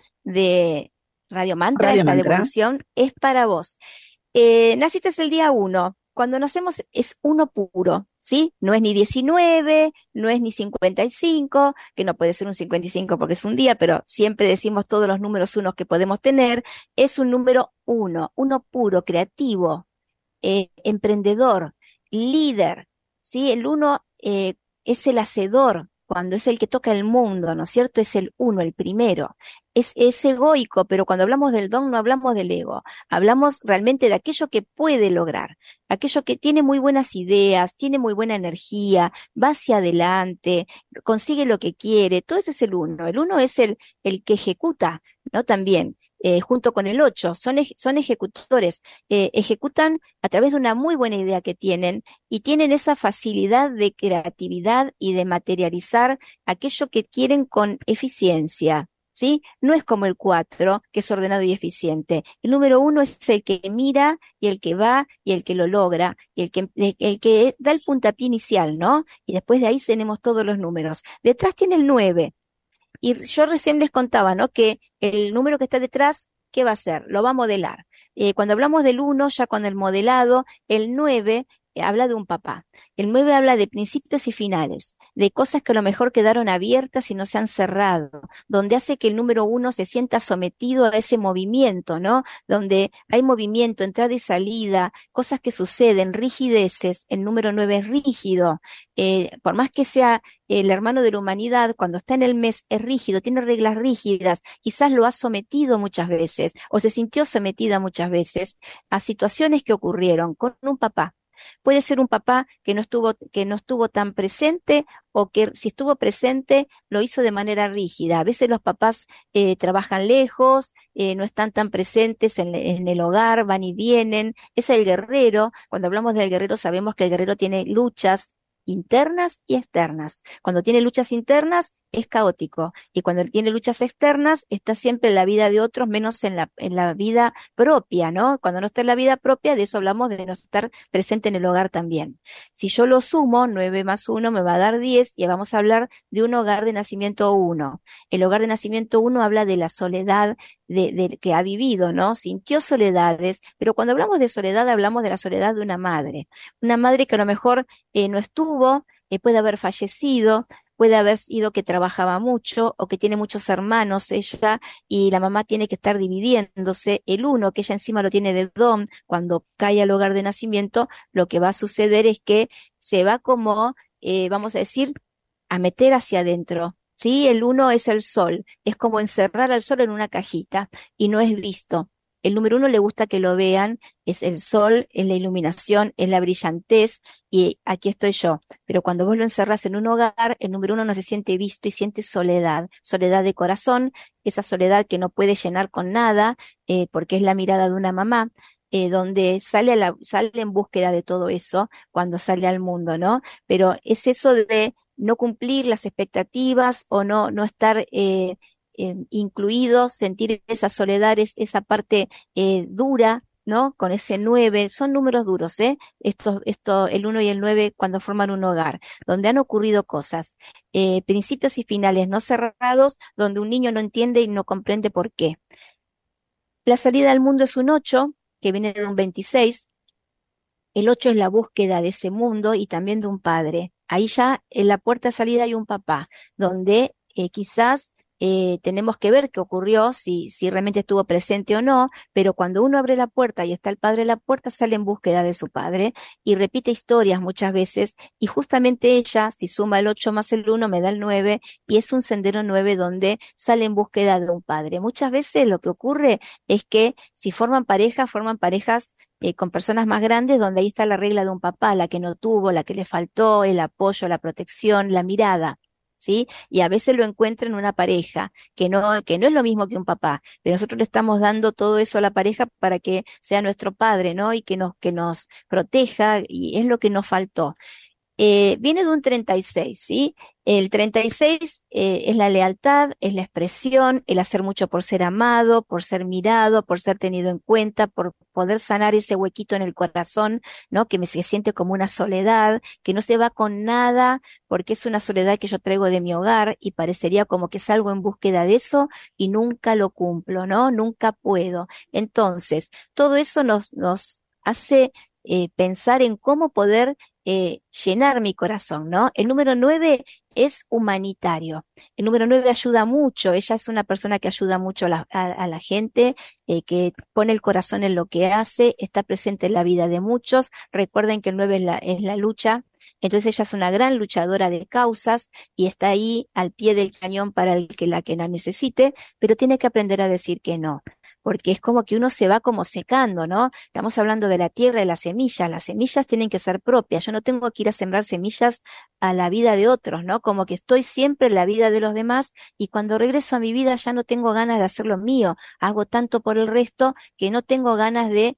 de Radio Mantra, Radio esta Mantra. devolución es para vos. Eh, naciste el día uno. Cuando nacemos es uno puro, ¿sí? No es ni diecinueve, no es ni cincuenta y cinco, que no puede ser un cincuenta y cinco porque es un día, pero siempre decimos todos los números unos que podemos tener. Es un número uno, uno puro, creativo, eh, emprendedor, líder, ¿sí? El uno eh, es el hacedor, cuando es el que toca el mundo, ¿no es cierto? Es el uno, el primero. Es, es egoico, pero cuando hablamos del don no hablamos del ego, hablamos realmente de aquello que puede lograr, aquello que tiene muy buenas ideas, tiene muy buena energía, va hacia adelante, consigue lo que quiere, todo ese es el uno. El uno es el, el que ejecuta, ¿no? También. Eh, junto con el ocho, son, ej- son ejecutores, eh, ejecutan a través de una muy buena idea que tienen y tienen esa facilidad de creatividad y de materializar aquello que quieren con eficiencia. ¿Sí? No es como el cuatro, que es ordenado y eficiente. El número uno es el que mira y el que va y el que lo logra y el que, el que da el puntapié inicial, ¿no? Y después de ahí tenemos todos los números. Detrás tiene el nueve. Y yo recién les contaba, ¿no? Que el número que está detrás, ¿qué va a hacer? Lo va a modelar. Eh, cuando hablamos del uno, ya con el modelado, el nueve eh, habla de un papá. El nueve habla de principios y finales, de cosas que a lo mejor quedaron abiertas y no se han cerrado, donde hace que el número uno se sienta sometido a ese movimiento, ¿no? Donde hay movimiento, entrada y salida, cosas que suceden, rigideces. El número nueve es rígido. Eh, por más que sea el hermano de la humanidad, cuando está en el mes, es rígido, tiene reglas rígidas, quizás lo ha sometido muchas veces o se sintió sometida muchas veces a situaciones que ocurrieron con un papá. Puede ser un papá que no estuvo, que no estuvo tan presente o que si estuvo presente lo hizo de manera rígida. A veces los papás eh, trabajan lejos, eh, no están tan presentes en, en el hogar, van y vienen. Es el guerrero. Cuando hablamos del guerrero sabemos que el guerrero tiene luchas internas y externas. Cuando tiene luchas internas es caótico y cuando tiene luchas externas está siempre en la vida de otros menos en la, en la vida propia, ¿no? Cuando no está en la vida propia, de eso hablamos de no estar presente en el hogar también. Si yo lo sumo, nueve más uno me va a dar diez y vamos a hablar de un hogar de nacimiento uno. El hogar de nacimiento uno habla de la soledad de, de que ha vivido, ¿no? Sintió soledades, pero cuando hablamos de soledad hablamos de la soledad de una madre. Una madre que a lo mejor eh, no estuvo, eh, puede haber fallecido, puede haber sido que trabajaba mucho o que tiene muchos hermanos ella y la mamá tiene que estar dividiéndose. El uno, que ella encima lo tiene de don, cuando cae al hogar de nacimiento, lo que va a suceder es que se va como, eh, vamos a decir, a meter hacia adentro. ¿Sí? El uno es el sol, es como encerrar al sol en una cajita y no es visto. El número uno le gusta que lo vean, es el sol, es la iluminación, es la brillantez, y aquí estoy yo. Pero cuando vos lo encerrás en un hogar, el número uno no se siente visto y siente soledad, soledad de corazón, esa soledad que no puede llenar con nada, eh, porque es la mirada de una mamá. Eh, donde sale, a la, sale en búsqueda de todo eso cuando sale al mundo, ¿no? Pero es eso de no cumplir las expectativas o no, no estar eh, eh, incluidos, sentir esa soledad, es, esa parte eh, dura, ¿no? Con ese nueve, son números duros, ¿eh? Esto, esto, el uno y el nueve cuando forman un hogar, donde han ocurrido cosas, eh, principios y finales no cerrados, donde un niño no entiende y no comprende por qué. La salida al mundo es un ocho, que viene de un veintiséis. El ocho es la búsqueda de ese mundo y también de un padre. Ahí ya en la puerta de salida hay un papá, donde eh, quizás eh, tenemos que ver qué ocurrió, si, si realmente estuvo presente o no, pero cuando uno abre la puerta y está el padre en la puerta, sale en búsqueda de su padre y repite historias muchas veces, y justamente ella, si suma el ocho más el uno, me da el nueve, y es un sendero nueve donde sale en búsqueda de un padre. Muchas veces lo que ocurre es que si forman pareja, forman parejas Eh, con personas más grandes, donde ahí está la regla de un papá, la que no tuvo, la que le faltó, el apoyo, la protección, la mirada, ¿sí? Y a veces lo encuentra en una pareja, que no, que no es lo mismo que un papá, pero nosotros le estamos dando todo eso a la pareja para que sea nuestro padre, ¿no? Y que nos, que nos proteja, y es lo que nos faltó. Eh, viene de un treinta y seis, ¿sí? El treinta y seis eh, es la lealtad, es la expresión, el hacer mucho por ser amado, por ser mirado, por ser tenido en cuenta, por poder sanar ese huequito en el corazón, ¿no? Que me se siente como una soledad, que no se va con nada, porque es una soledad que yo traigo de mi hogar y parecería como que salgo en búsqueda de eso y nunca lo cumplo, ¿no? Nunca puedo. Entonces, todo eso nos, nos hace eh, pensar en cómo poder eh, llenar mi corazón, ¿no? El número nueve es humanitario. El número nueve ayuda mucho. Ella es una persona que ayuda mucho a la, a, a la gente, eh, que pone el corazón en lo que hace, está presente en la vida de muchos. Recuerden que el nueve es la, es la lucha. Entonces ella es una gran luchadora de causas y está ahí al pie del cañón para el que la que la necesite, pero tiene que aprender a decir que no, porque es como que uno se va como secando, ¿no? Estamos hablando de la tierra y las semillas. Las semillas tienen que ser propias. Yo no tengo que ir a sembrar semillas a la vida de otros, ¿no? Como que estoy siempre en la vida de los demás y cuando regreso a mi vida ya no tengo ganas de hacer lo mío. Hago tanto por el resto que no tengo ganas de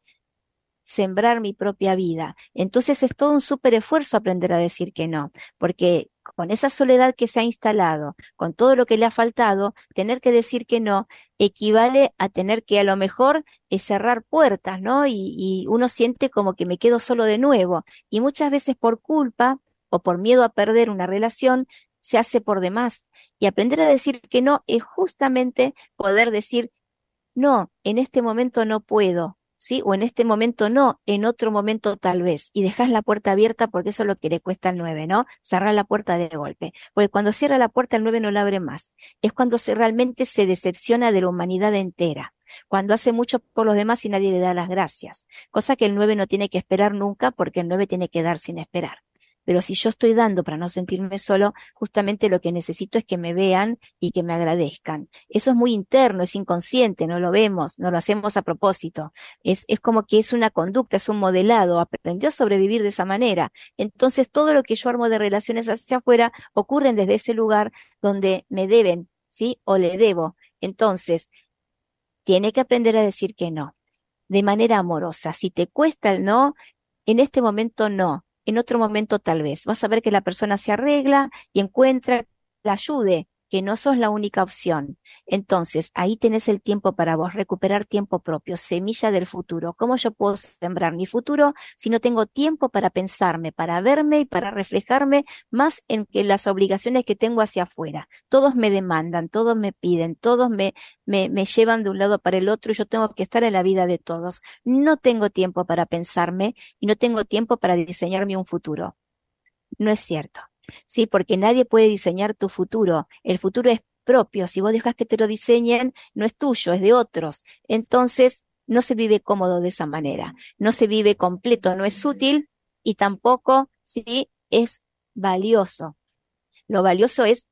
sembrar mi propia vida. Entonces es todo un súper esfuerzo aprender a decir que no, porque con esa soledad que se ha instalado, con todo lo que le ha faltado, tener que decir que no equivale a tener que a lo mejor eh, cerrar puertas, ¿no? Y, y uno siente como que me quedo solo de nuevo. Y muchas veces por culpa o por miedo a perder una relación, se hace por demás. Y aprender a decir que no es justamente poder decir, no, en este momento no puedo, ¿sí? O en este momento no, en otro momento tal vez. Y dejas la puerta abierta porque eso es lo que le cuesta al nueve, ¿no? Cerrar la puerta de golpe. Porque cuando cierra la puerta el nueve no la abre más. Es cuando se realmente se decepciona de la humanidad entera. Cuando hace mucho por los demás y nadie le da las gracias. Cosa que el nueve no tiene que esperar nunca porque el nueve tiene que dar sin esperar. Pero si yo estoy dando para no sentirme solo, justamente lo que necesito es que me vean y que me agradezcan. Eso es muy interno, es inconsciente, no lo vemos, no lo hacemos a propósito. Es, es como que es una conducta, es un modelado, aprendió a sobrevivir de esa manera. Entonces todo lo que yo armo de relaciones hacia afuera ocurren desde ese lugar donde me deben, ¿sí? O le debo. Entonces, tiene que aprender a decir que no, de manera amorosa. Si te cuesta el no, en este momento no. En otro momento tal vez. Vas a ver que la persona se arregla y encuentra la ayude, que no sos la única opción. Entonces, ahí tenés el tiempo para vos, recuperar tiempo propio, semilla del futuro. ¿Cómo yo puedo sembrar mi futuro si no tengo tiempo para pensarme, para verme y para reflejarme más en que las obligaciones que tengo hacia afuera? Todos me demandan, todos me piden, todos me, me, me llevan de un lado para el otro y yo tengo que estar en la vida de todos. No tengo tiempo para pensarme y no tengo tiempo para diseñarme un futuro. No es cierto. Sí, porque nadie puede diseñar tu futuro. El futuro es propio. Si vos dejas que te lo diseñen, no es tuyo, es de otros. Entonces, no se vive cómodo de esa manera. No se vive completo, no es útil y tampoco, sí, es valioso. Lo valioso es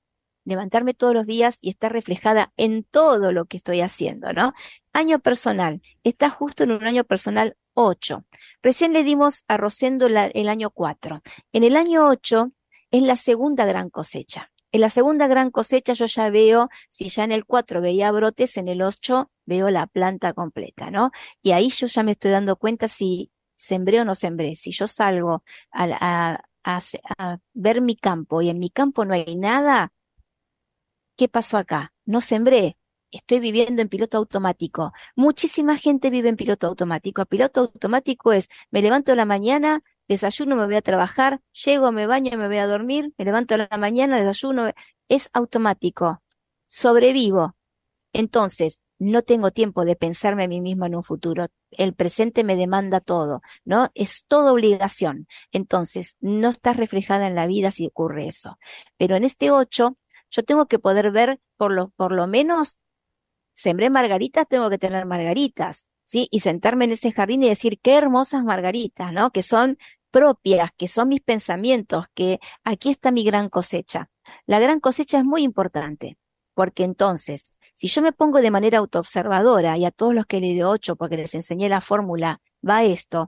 levantarme todos los días y estar reflejada en todo lo que estoy haciendo, ¿no? Año personal, está justo en un año personal ocho. Recién le dimos a Rosendo la, el año cuatro. En el año ocho es la segunda gran cosecha. En la segunda gran cosecha yo ya veo, si ya en el cuatro veía brotes, en el ocho veo la planta completa, ¿no? Y ahí yo ya me estoy dando cuenta si sembré o no sembré. Si yo salgo a, a, a, a ver mi campo y en mi campo no hay nada, ¿qué pasó acá? No sembré. Estoy viviendo en piloto automático. Muchísima gente vive en piloto automático. Piloto automático es, me levanto a la mañana, desayuno, me voy a trabajar, llego, me baño, me voy a dormir, me levanto a la mañana, desayuno, es automático. Sobrevivo. Entonces, no tengo tiempo de pensarme a mí mismo en un futuro. El presente me demanda todo, ¿no? Es toda obligación. Entonces, no está reflejada en la vida si ocurre eso. Pero en este ocho, yo tengo que poder ver, por lo, por lo menos, sembré margaritas, tengo que tener margaritas, ¿sí? Y sentarme en ese jardín y decir, qué hermosas margaritas, ¿no? Que son propias, que son mis pensamientos, que aquí está mi gran cosecha. La gran cosecha es muy importante, porque entonces, si yo me pongo de manera autoobservadora, y a todos los que le doy ocho, porque les enseñé la fórmula, va esto,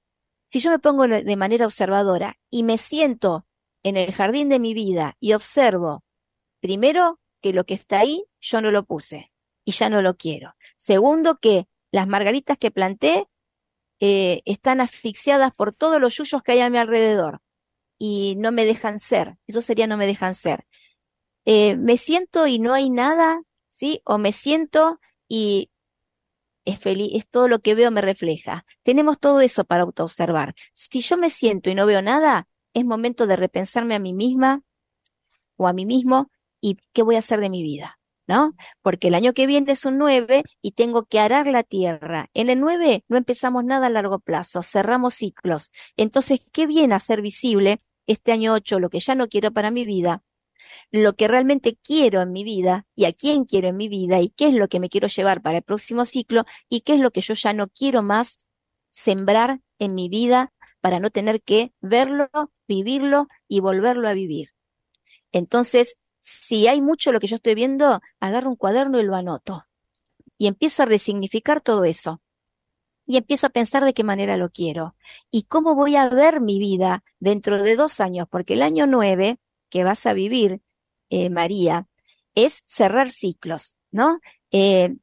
si yo me pongo de manera observadora y me siento en el jardín de mi vida y observo, primero, que lo que está ahí yo no lo puse y ya no lo quiero. Segundo, que las margaritas que planté eh, están asfixiadas por todos los yuyos que hay a mi alrededor y no me dejan ser. Eso sería no me dejan ser. Eh, me siento y no hay nada, ¿sí? O me siento y es feliz, es todo lo que veo me refleja. Tenemos todo eso para autoobservar. Si yo me siento y no veo nada, es momento de repensarme a mí misma o a mí mismo y qué voy a hacer de mi vida, ¿no? Porque el año que viene es un nueve y tengo que arar la tierra. En el nueve no empezamos nada a largo plazo, cerramos ciclos. Entonces, qué bien hacer visible este año ocho lo que ya no quiero para mi vida, lo que realmente quiero en mi vida y a quién quiero en mi vida y qué es lo que me quiero llevar para el próximo ciclo y qué es lo que yo ya no quiero más sembrar en mi vida para no tener que verlo, vivirlo y volverlo a vivir. Entonces, si hay mucho lo que yo estoy viendo, agarro un cuaderno y lo anoto. Y empiezo a resignificar todo eso. Y empiezo a pensar de qué manera lo quiero. Y cómo voy a ver mi vida dentro de dos años. Porque el año nueve que vas a vivir, eh, María, es cerrar ciclos, ¿no? Eh,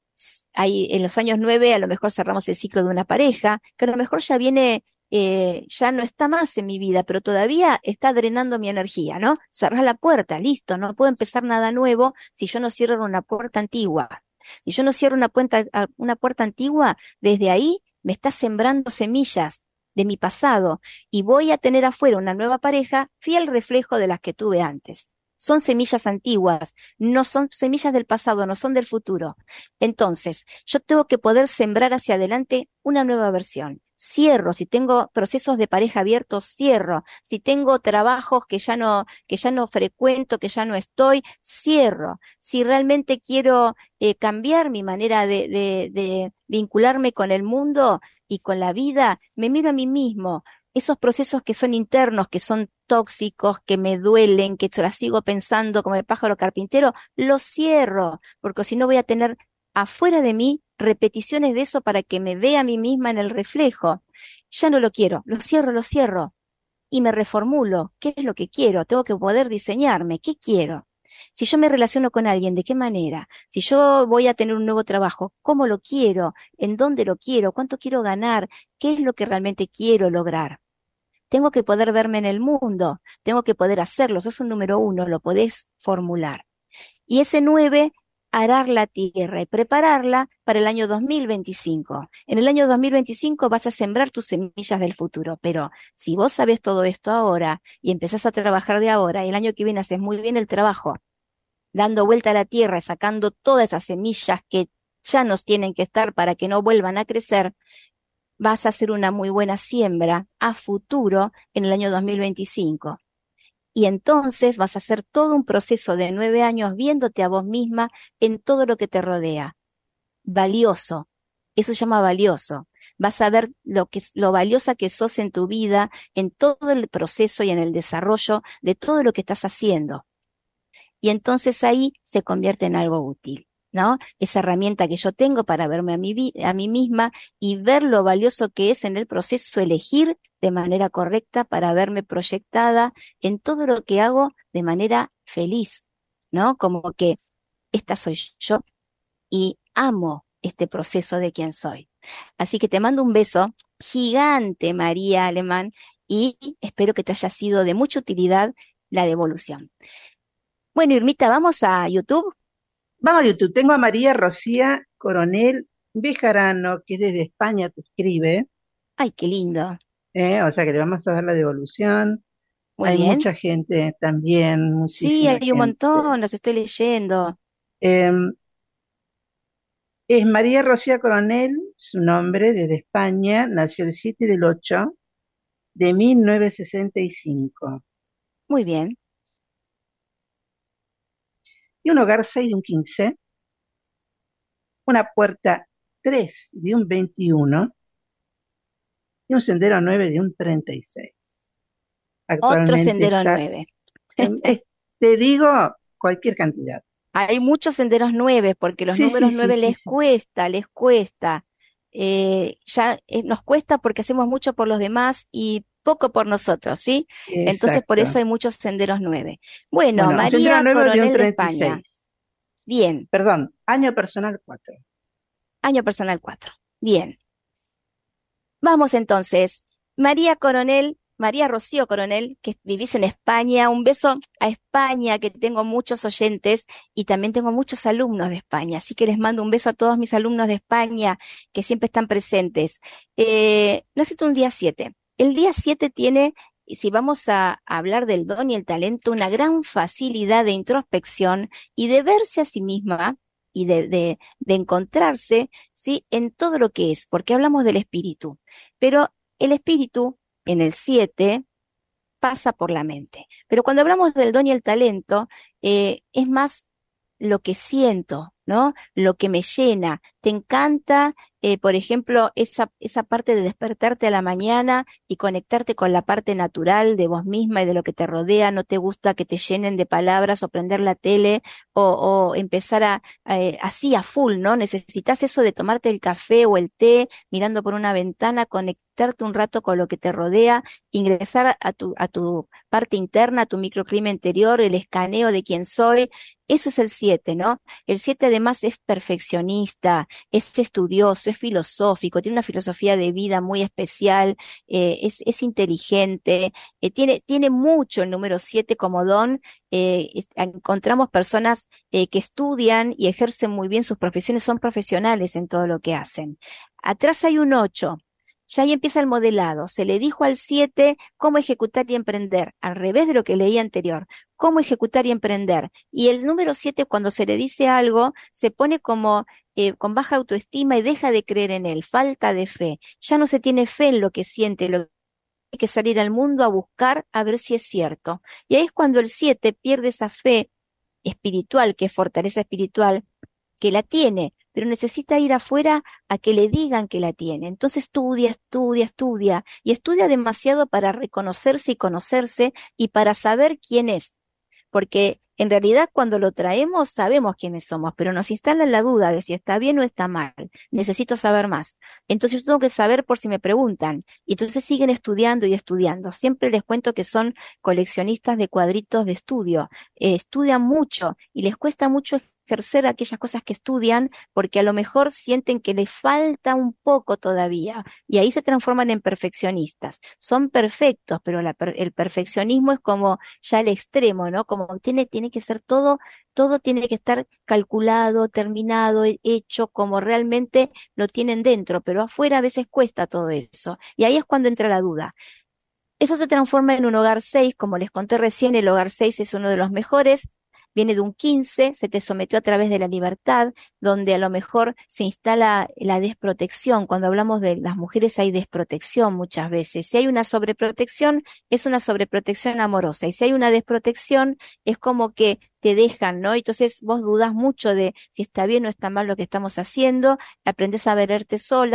hay, en los años nueve a lo mejor cerramos el ciclo de una pareja, que a lo mejor ya viene... Eh, ya no está más en mi vida, pero todavía está drenando mi energía, ¿no? Cerrar la puerta, listo, no puedo empezar nada nuevo si yo no cierro una puerta antigua. Si yo no cierro una puerta, una puerta antigua, desde ahí me está sembrando semillas de mi pasado y voy a tener afuera una nueva pareja fiel reflejo de las que tuve antes. Son semillas antiguas, no son semillas del pasado, no son del futuro. Entonces, yo tengo que poder sembrar hacia adelante una nueva versión. Cierro, si tengo procesos de pareja abiertos, cierro. Si tengo trabajos que ya no, que ya no frecuento, que ya no estoy, cierro. Si realmente quiero eh, cambiar mi manera de, de, de vincularme con el mundo y con la vida, me miro a mí mismo. Esos procesos que son internos, que son tóxicos, que me duelen, que la sigo pensando como el pájaro carpintero, los cierro, porque si no voy a tener afuera de mí repeticiones de eso para que me vea a mí misma en el reflejo. Ya no lo quiero, lo cierro, lo cierro y me reformulo. ¿Qué es lo que quiero? Tengo que poder diseñarme. ¿Qué quiero? Si yo me relaciono con alguien, ¿de qué manera? Si yo voy a tener un nuevo trabajo, ¿cómo lo quiero? ¿En dónde lo quiero? ¿Cuánto quiero ganar? ¿Qué es lo que realmente quiero lograr? Tengo que poder verme en el mundo, tengo que poder hacerlo. Eso es un número uno, lo podés formular. Y ese nueve, arar la tierra y prepararla para el año dos mil veinticinco. En el año dos mil veinticinco vas a sembrar tus semillas del futuro, pero si vos sabés todo esto ahora y empezás a trabajar de ahora y el año que viene haces muy bien el trabajo, dando vuelta a la tierra y sacando todas esas semillas que ya nos tienen que estar para que no vuelvan a crecer, vas a hacer una muy buena siembra a futuro en el año dos mil veinticinco. Y entonces vas a hacer todo un proceso de nueve años viéndote a vos misma en todo lo que te rodea. Valioso. Eso se llama valioso. Vas a ver lo que, lo valiosa que sos en tu vida, en todo el proceso y en el desarrollo de todo lo que estás haciendo. y entonces ahí se convierte en algo útil, ¿no? Esa herramienta que yo tengo para verme a mí, vi- a mí misma y ver lo valioso que es en el proceso elegir de manera correcta para verme proyectada en todo lo que hago de manera feliz, ¿no? Como que esta soy yo y amo este proceso de quién soy. Así que te mando un beso gigante, María Alemán, y espero que te haya sido de mucha utilidad la devolución. Bueno, Irmita, vamos a YouTube. Vamos a YouTube. Tengo a María Rocía Coronel Bejarano, que desde España te escribe, Ay, qué lindo. ¿eh? O sea que le vamos a dar la devolución. Muy Hay bien. mucha gente también, Sí, muchísima hay un gente. montón, los estoy leyendo. Em, es María Rocía Coronel, su nombre, desde España, nació el siete del ocho de mil novecientos sesenta y cinco. Muy bien. Tiene un hogar seis de un quince, una puerta tres de un veintiuno y un sendero nueve de un treinta y seis. Otro Actualmente sendero está, nueve. em, es- te digo cualquier cantidad. Hay muchos senderos nueve porque los Sí, sí, números sí, nueve sí, les sí. cuesta, les cuesta. Eh, ya eh, nos cuesta porque hacemos mucho por los demás y poco por nosotros, ¿sí? Entonces por eso Exacto. hay muchos senderos nueve. Bueno, Bueno, un sendero María nueve de un Coronel de treinta y España. seis. Bien, Perdón, año personal cuatro. año personal cuatro. Bien. Vamos entonces. María Coronel, María Rocío Coronel, que vivís en España. Un beso a España, que tengo muchos oyentes y también tengo muchos alumnos de España. Así que les mando un beso a todos mis alumnos de España que siempre están presentes. Eh, naciste un día siete. El día siete tiene, y si vamos a hablar del don y el talento, una gran facilidad de introspección y de verse a sí misma y de, de, de encontrarse, ¿sí? En todo lo que es, porque hablamos del espíritu. Pero el espíritu, en el siete, pasa por la mente. Pero cuando hablamos del don y el talento, eh, es más lo que siento, ¿no? Lo que me llena. Te encanta, eh, por ejemplo, esa, esa parte de despertarte a la mañana y conectarte con la parte natural de vos misma y de lo que te rodea. No te gusta que te llenen de palabras o prender la tele o, o empezar a, a, eh, así a full, ¿no? Necesitas eso de tomarte el café o el té mirando por una ventana, conectarte un rato con lo que te rodea, ingresar a tu, a tu parte interna, a tu microclima interior, el escaneo de quién soy. Eso es el siete, ¿no? El siete además es perfeccionista, es estudioso, es filosófico, tiene una filosofía de vida muy especial, eh, es, es inteligente, eh, tiene, tiene mucho el número siete como don. Eh, es- encontramos personas eh, que estudian y ejercen muy bien sus profesiones, son profesionales en todo lo que hacen. Atrás hay un ocho. Ya ahí empieza el modelado. Se le dijo al siete cómo ejecutar y emprender, al revés de lo que leía anterior. Cómo ejecutar y emprender. Y el número siete, cuando se le dice algo, se pone como eh, con baja autoestima y deja de creer en él, falta de fe. Ya no se tiene fe en lo que siente, lo que hay que salir al mundo a buscar a ver si es cierto. Y ahí es cuando el siete pierde esa fe espiritual, que es fortaleza espiritual, que la tiene, pero necesita ir afuera a que le digan que la tiene. Entonces estudia, estudia, estudia, y estudia demasiado para reconocerse y conocerse y para saber quién es, porque en realidad cuando lo traemos sabemos quiénes somos, pero nos instala la duda de si está bien o está mal. Necesito saber más. Entonces yo tengo que saber por si me preguntan. Y entonces siguen estudiando y estudiando. Siempre les cuento que son coleccionistas de cuadritos de estudio. Eh, estudian mucho y les cuesta mucho ejercer aquellas cosas que estudian porque a lo mejor sienten que les falta un poco todavía y ahí se transforman en perfeccionistas. Son perfectos, pero la per- el perfeccionismo es como ya el extremo, ¿no? Como tiene, tiene que ser todo, todo tiene que estar calculado, terminado, he- hecho como realmente lo tienen dentro, pero afuera a veces cuesta todo eso. Y ahí es cuando entra la duda. Eso se transforma en un hogar seis, como les conté recién, el hogar seis es uno de los mejores, viene de un quince, se te sometió a través de la libertad, donde a lo mejor se instala la desprotección. Cuando hablamos de las mujeres hay desprotección muchas veces. Si hay una sobreprotección, es una sobreprotección amorosa, y si hay una desprotección, es como que te dejan, ¿no? Entonces vos dudas mucho de si está bien o está mal lo que estamos haciendo, aprendes a vererte sola,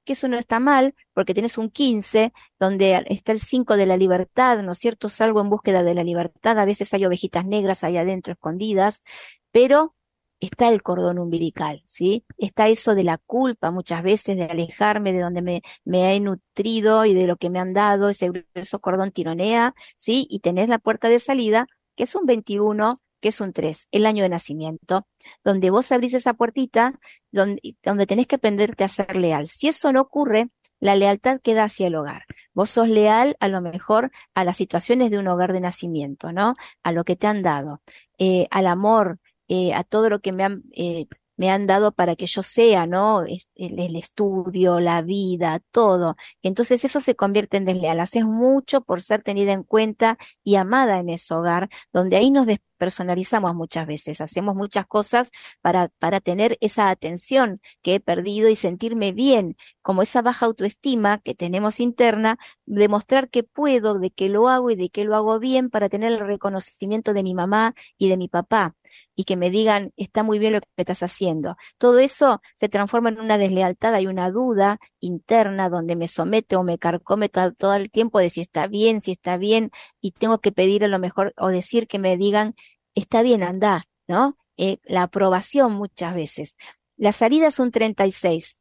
que eso no está mal, porque tenés un quince, donde está el cinco de la libertad, ¿no es cierto? Salgo en búsqueda de la libertad, a veces hay ovejitas negras ahí adentro escondidas, pero está el cordón umbilical, ¿sí? Está eso de la culpa muchas veces, de alejarme de donde me, me he nutrido y de lo que me han dado, ese grueso cordón tironea, ¿sí? Y tenés la puerta de salida, que es un veintiuno, que es un tres, el año de nacimiento, donde vos abrís esa puertita, donde, donde tenés que aprenderte a ser leal. Si eso no ocurre, la lealtad queda hacia el hogar. Vos sos leal a lo mejor a las situaciones de un hogar de nacimiento, ¿no? A lo que te han dado, eh, al amor, eh, a todo lo que me han, eh, me han dado para que yo sea, ¿no? Es- El, el estudio, la vida, todo. Entonces eso se convierte en desleal. Haces mucho por ser tenida en cuenta y amada en ese hogar, donde ahí nos despersonalizamos muchas veces. Hacemos muchas cosas para, para tener esa atención que he perdido y sentirme bien, como esa baja autoestima que tenemos interna, demostrar que puedo, de que lo hago y de que lo hago bien para tener el reconocimiento de mi mamá y de mi papá y que me digan, está muy bien lo que estás haciendo. Todo eso se transforma en una deslealtad, hay una duda interna donde me somete o me carcome to- todo el tiempo de si está bien, si está bien, y tengo que pedir a lo mejor o decir que me digan, está bien, anda, ¿no? Eh, la aprobación muchas veces. La salida es un treinta y seis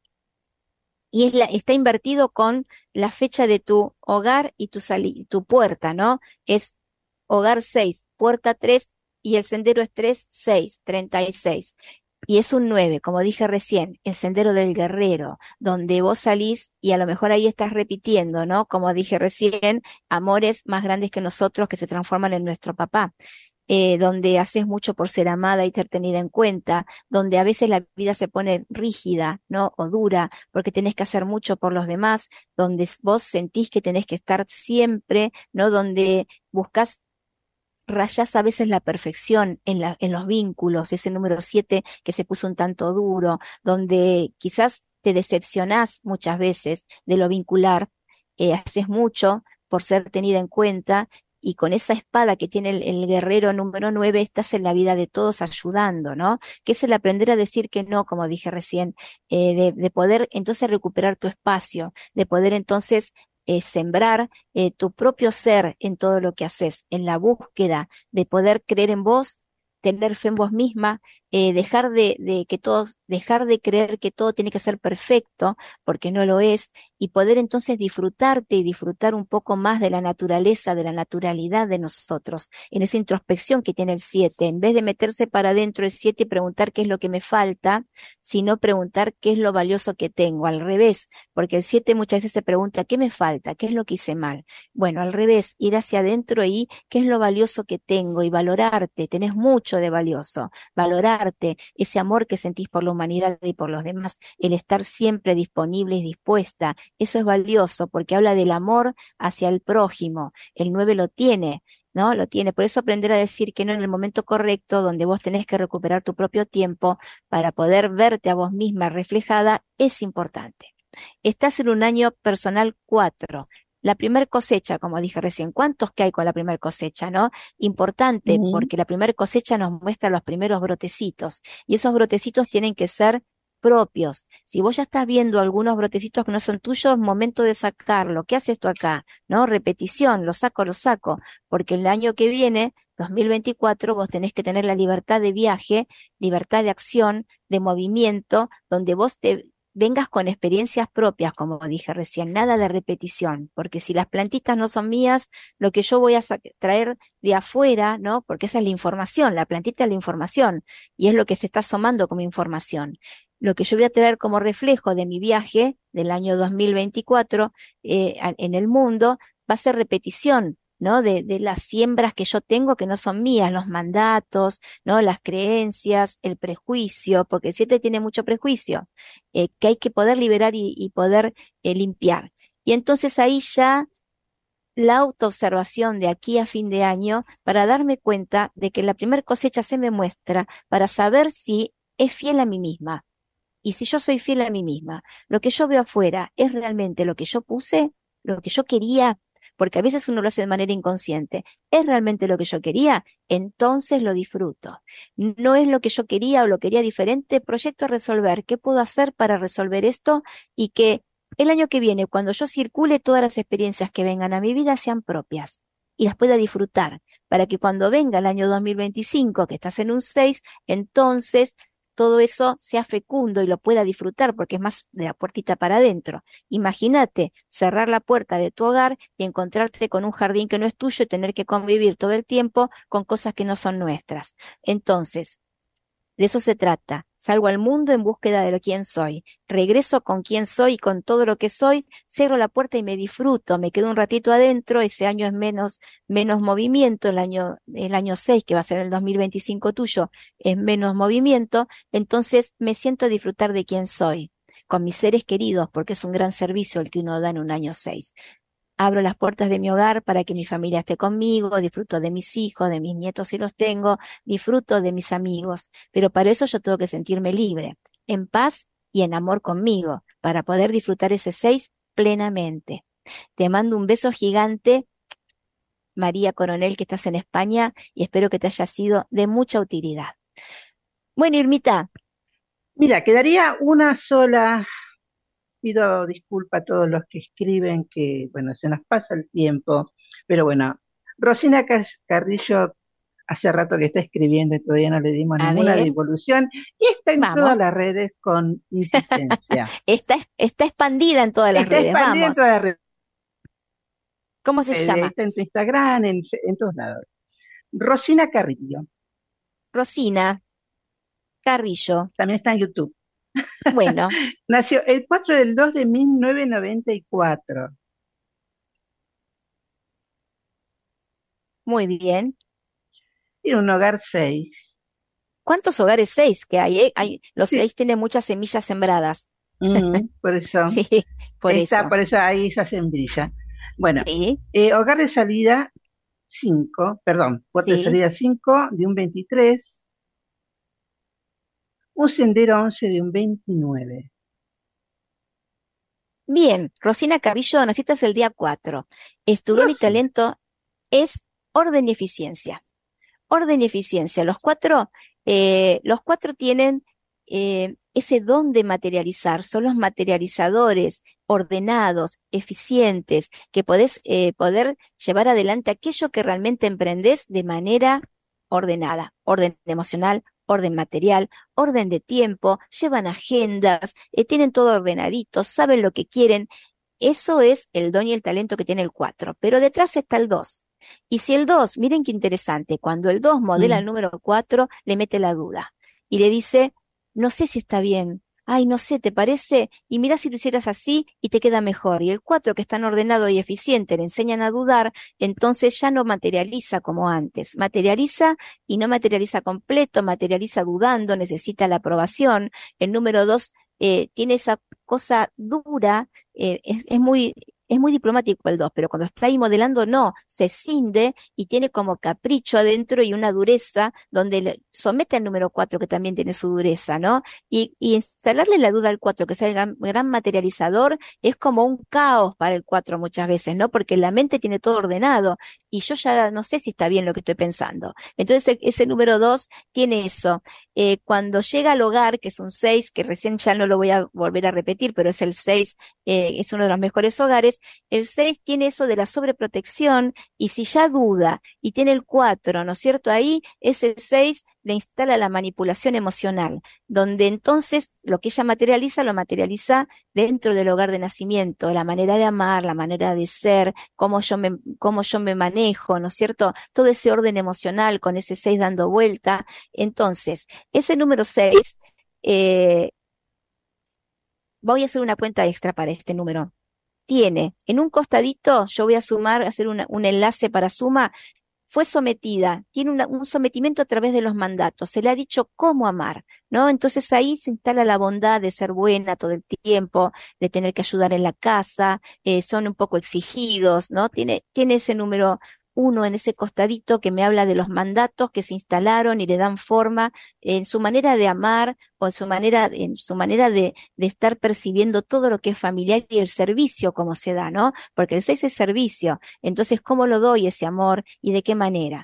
y es la, está invertido con la fecha de tu hogar y tu, sali- tu puerta, ¿no? Es hogar seis, puerta tres y el sendero es tres, seis, treinta y seis. Y es un nueve, como dije recién, el sendero del guerrero, donde vos salís y a lo mejor ahí estás repitiendo, ¿no? Como dije recién, amores más grandes que nosotros que se transforman en nuestro papá. Eh, donde haces mucho por ser amada y ser tenida en cuenta, donde a veces la vida se pone rígida, ¿no? O dura, porque tenés que hacer mucho por los demás, donde vos sentís que tenés que estar siempre, ¿no? Donde buscas, rayás a veces la perfección en la, en los vínculos, ese número siete que se puso un tanto duro, donde quizás te decepcionás muchas veces de lo vincular, eh, haces mucho por ser tenida en cuenta y con esa espada que tiene el, el guerrero número nueve estás en la vida de todos ayudando, ¿no? Que es el aprender a decir que no, como dije recién, eh, de, de poder entonces recuperar tu espacio, de poder entonces eh, sembrar eh, tu propio ser en todo lo que haces, en la búsqueda de poder creer en vos, tener fe en vos misma, eh, dejar de, de que todos, dejar de creer que todo tiene que ser perfecto, porque no lo es, y poder entonces disfrutarte y disfrutar un poco más de la naturaleza, de la naturalidad de nosotros, en esa introspección que tiene el siete, en vez de meterse para adentro el siete y preguntar qué es lo que me falta, sino preguntar qué es lo valioso que tengo, al revés, porque el siete muchas veces se pregunta, ¿qué me falta? ¿Qué es lo que hice mal? Bueno, al revés, ir hacia adentro y qué es lo valioso que tengo y valorarte, tenés mucho de valioso, valorarte, ese amor que sentís por la humanidad y por los demás, el estar siempre disponible y dispuesta, eso es valioso porque habla del amor hacia el prójimo, el nueve lo tiene, ¿no? Lo tiene, por eso aprender a decir que no en el momento correcto, donde vos tenés que recuperar tu propio tiempo para poder verte a vos misma reflejada, es importante. Estás en un año personal cuatro. La primer cosecha, como dije recién, ¿cuántos que hay con la primer cosecha, no? Importante, Ujú. porque la primer cosecha nos muestra los primeros brotecitos, y esos brotecitos tienen que ser propios. Si vos ya estás viendo algunos brotecitos que no son tuyos, momento de sacarlo. ¿Qué haces tú acá? ¿No? Repetición, lo saco, lo saco, porque el año que viene, dos mil veinticuatro, vos tenés que tener la libertad de viaje, libertad de acción, de movimiento, donde vos te vengas con experiencias propias, como dije recién, nada de repetición, porque si las plantitas no son mías, lo que yo voy a traer de afuera, ¿no? Porque esa es la información, la plantita es la información, y es lo que se está asomando como información. Lo que yo voy a traer como reflejo de mi viaje del año dos mil veinticuatro eh, en el mundo va a ser repetición, ¿no? De, de las siembras que yo tengo que no son mías, los mandatos, ¿no? Las creencias, el prejuicio, porque el siete tiene mucho prejuicio, eh, que hay que poder liberar y, y poder eh, limpiar. Y entonces ahí ya la autoobservación de aquí a fin de año para darme cuenta de que la primer cosecha se me muestra para saber si es fiel a mí misma. Y si yo soy fiel a mí misma, lo que yo veo afuera es realmente lo que yo puse, lo que yo quería, porque a veces uno lo hace de manera inconsciente, es realmente lo que yo quería, entonces lo disfruto. No es lo que yo quería o lo quería diferente, proyecto a resolver, ¿qué puedo hacer para resolver esto y que el año que viene, cuando yo circule, todas las experiencias que vengan a mi vida sean propias y las pueda disfrutar, para que cuando venga el año dos mil veinticinco, que estás en un seis, entonces todo eso sea fecundo y lo pueda disfrutar, porque es más de la puertita para adentro. Imagínate cerrar la puerta de tu hogar y encontrarte con un jardín que no es tuyo y tener que convivir todo el tiempo con cosas que no son nuestras. Entonces, de eso se trata. Salgo al mundo en búsqueda de lo quién soy. Regreso con quién soy y con todo lo que soy, cierro la puerta y me disfruto. Me quedo un ratito adentro. Ese año es menos, menos movimiento. El año, el año seis, que va a ser el dos mil veinticinco tuyo, es menos movimiento. Entonces me siento a disfrutar de quién soy, con mis seres queridos, porque es un gran servicio el que uno da en un año seis. Abro las puertas de mi hogar para que mi familia esté conmigo, disfruto de mis hijos, de mis nietos si los tengo, disfruto de mis amigos, pero para eso yo tengo que sentirme libre, en paz y en amor conmigo, para poder disfrutar ese seis plenamente. Te mando un beso gigante, María Coronel, que estás en España, y espero que te haya sido de mucha utilidad. Bueno, Irmita. Mira, quedaría una sola. Pido disculpas a todos los que escriben, que bueno, se nos pasa el tiempo, pero bueno, Rosina Carrillo hace rato que está escribiendo y todavía no le dimos A ninguna ver, devolución y está en todas vamos. las redes con insistencia. Está, está expandida en todas las Está redes, expandida en vamos. todas las redes, ¿Cómo se llama? está en tu Instagram, en, en todos lados. Rosina Carrillo, Rosina Carrillo. también está en YouTube. Bueno, Nació el cuatro del dos de mil novecientos noventa y cuatro. muy bien. Tiene un hogar seis. ¿Cuántos hogares seis que hay? eh? Hay los Sí, seis tienen muchas semillas sembradas. ujú, por eso. Sí, por Está, eso. por eso ahí esa sembrilla. Bueno, Sí, eh, hogar de salida cinco, perdón, puerta de sí. salida cinco de un veintitrés, un sendero once de un veintinueve. Bien, Rosina Carrillo, naciste el día cuatro. Es tu don y Rosy, talento es orden y eficiencia. Orden y eficiencia. Los cuatro, eh, los cuatro tienen eh, ese don de materializar. Son los materializadores ordenados, eficientes, que podés eh, poder llevar adelante aquello que realmente emprendés de manera ordenada. Orden emocional, orden material, orden de tiempo, llevan agendas, eh, tienen todo ordenadito, saben lo que quieren. Eso es el don y el talento que tiene el cuatro. Pero detrás está el dos. Y si el dos, miren qué interesante, cuando el dos modela el mm, número cuatro, le mete la duda y le dice, no sé si está bien, ay, no sé, ¿te parece? Y mira si lo hicieras así y te queda mejor. Y el cuatro, que es tan ordenado y eficiente, le enseñan a dudar, entonces ya no materializa como antes. Materializa y no materializa completo, materializa dudando, necesita la aprobación. El número dos eh, tiene esa cosa dura, eh, es, es muy es muy diplomático el dos, pero cuando está ahí modelando, no, se cinde y tiene como capricho adentro y una dureza donde le somete al número cuatro, que también tiene su dureza, ¿no? Y, y instalarle la duda al cuatro, que es el gran, gran materializador, es como un caos para el cuatro muchas veces, ¿no? Porque la mente tiene todo ordenado y yo ya no sé si está bien lo que estoy pensando. Entonces, ese número dos tiene eso. Eh, cuando llega al hogar, que es un seis, que recién ya no lo voy a volver a repetir, pero es el seis, eh, es uno de los mejores hogares. El seis tiene eso de la sobreprotección y si ya duda y tiene el cuatro, ¿no es cierto? Ahí ese seis le instala la manipulación emocional, donde entonces lo que ella materializa, lo materializa dentro del hogar de nacimiento, la manera de amar, la manera de ser, cómo yo me, cómo yo me manejo, ¿no es cierto? Todo ese orden emocional con ese seis dando vuelta. Entonces, ese número seis, eh, voy a hacer una cuenta extra para este número. Tiene en un costadito, yo voy a sumar, hacer una, un enlace para suma, fue sometida, tiene una, un sometimiento a través de los mandatos, se le ha dicho cómo amar, ¿no? Entonces ahí se instala la bondad de ser buena todo el tiempo, de tener que ayudar en la casa, eh, son un poco exigidos, ¿no? Tiene, tiene ese número uno en ese costadito que me habla de los mandatos que se instalaron y le dan forma en su manera de amar o en su manera, en su manera de, de estar percibiendo todo lo que es familiar y el servicio como se da, ¿no? Porque el seis es servicio. Entonces, ¿cómo lo doy ese amor y de qué manera?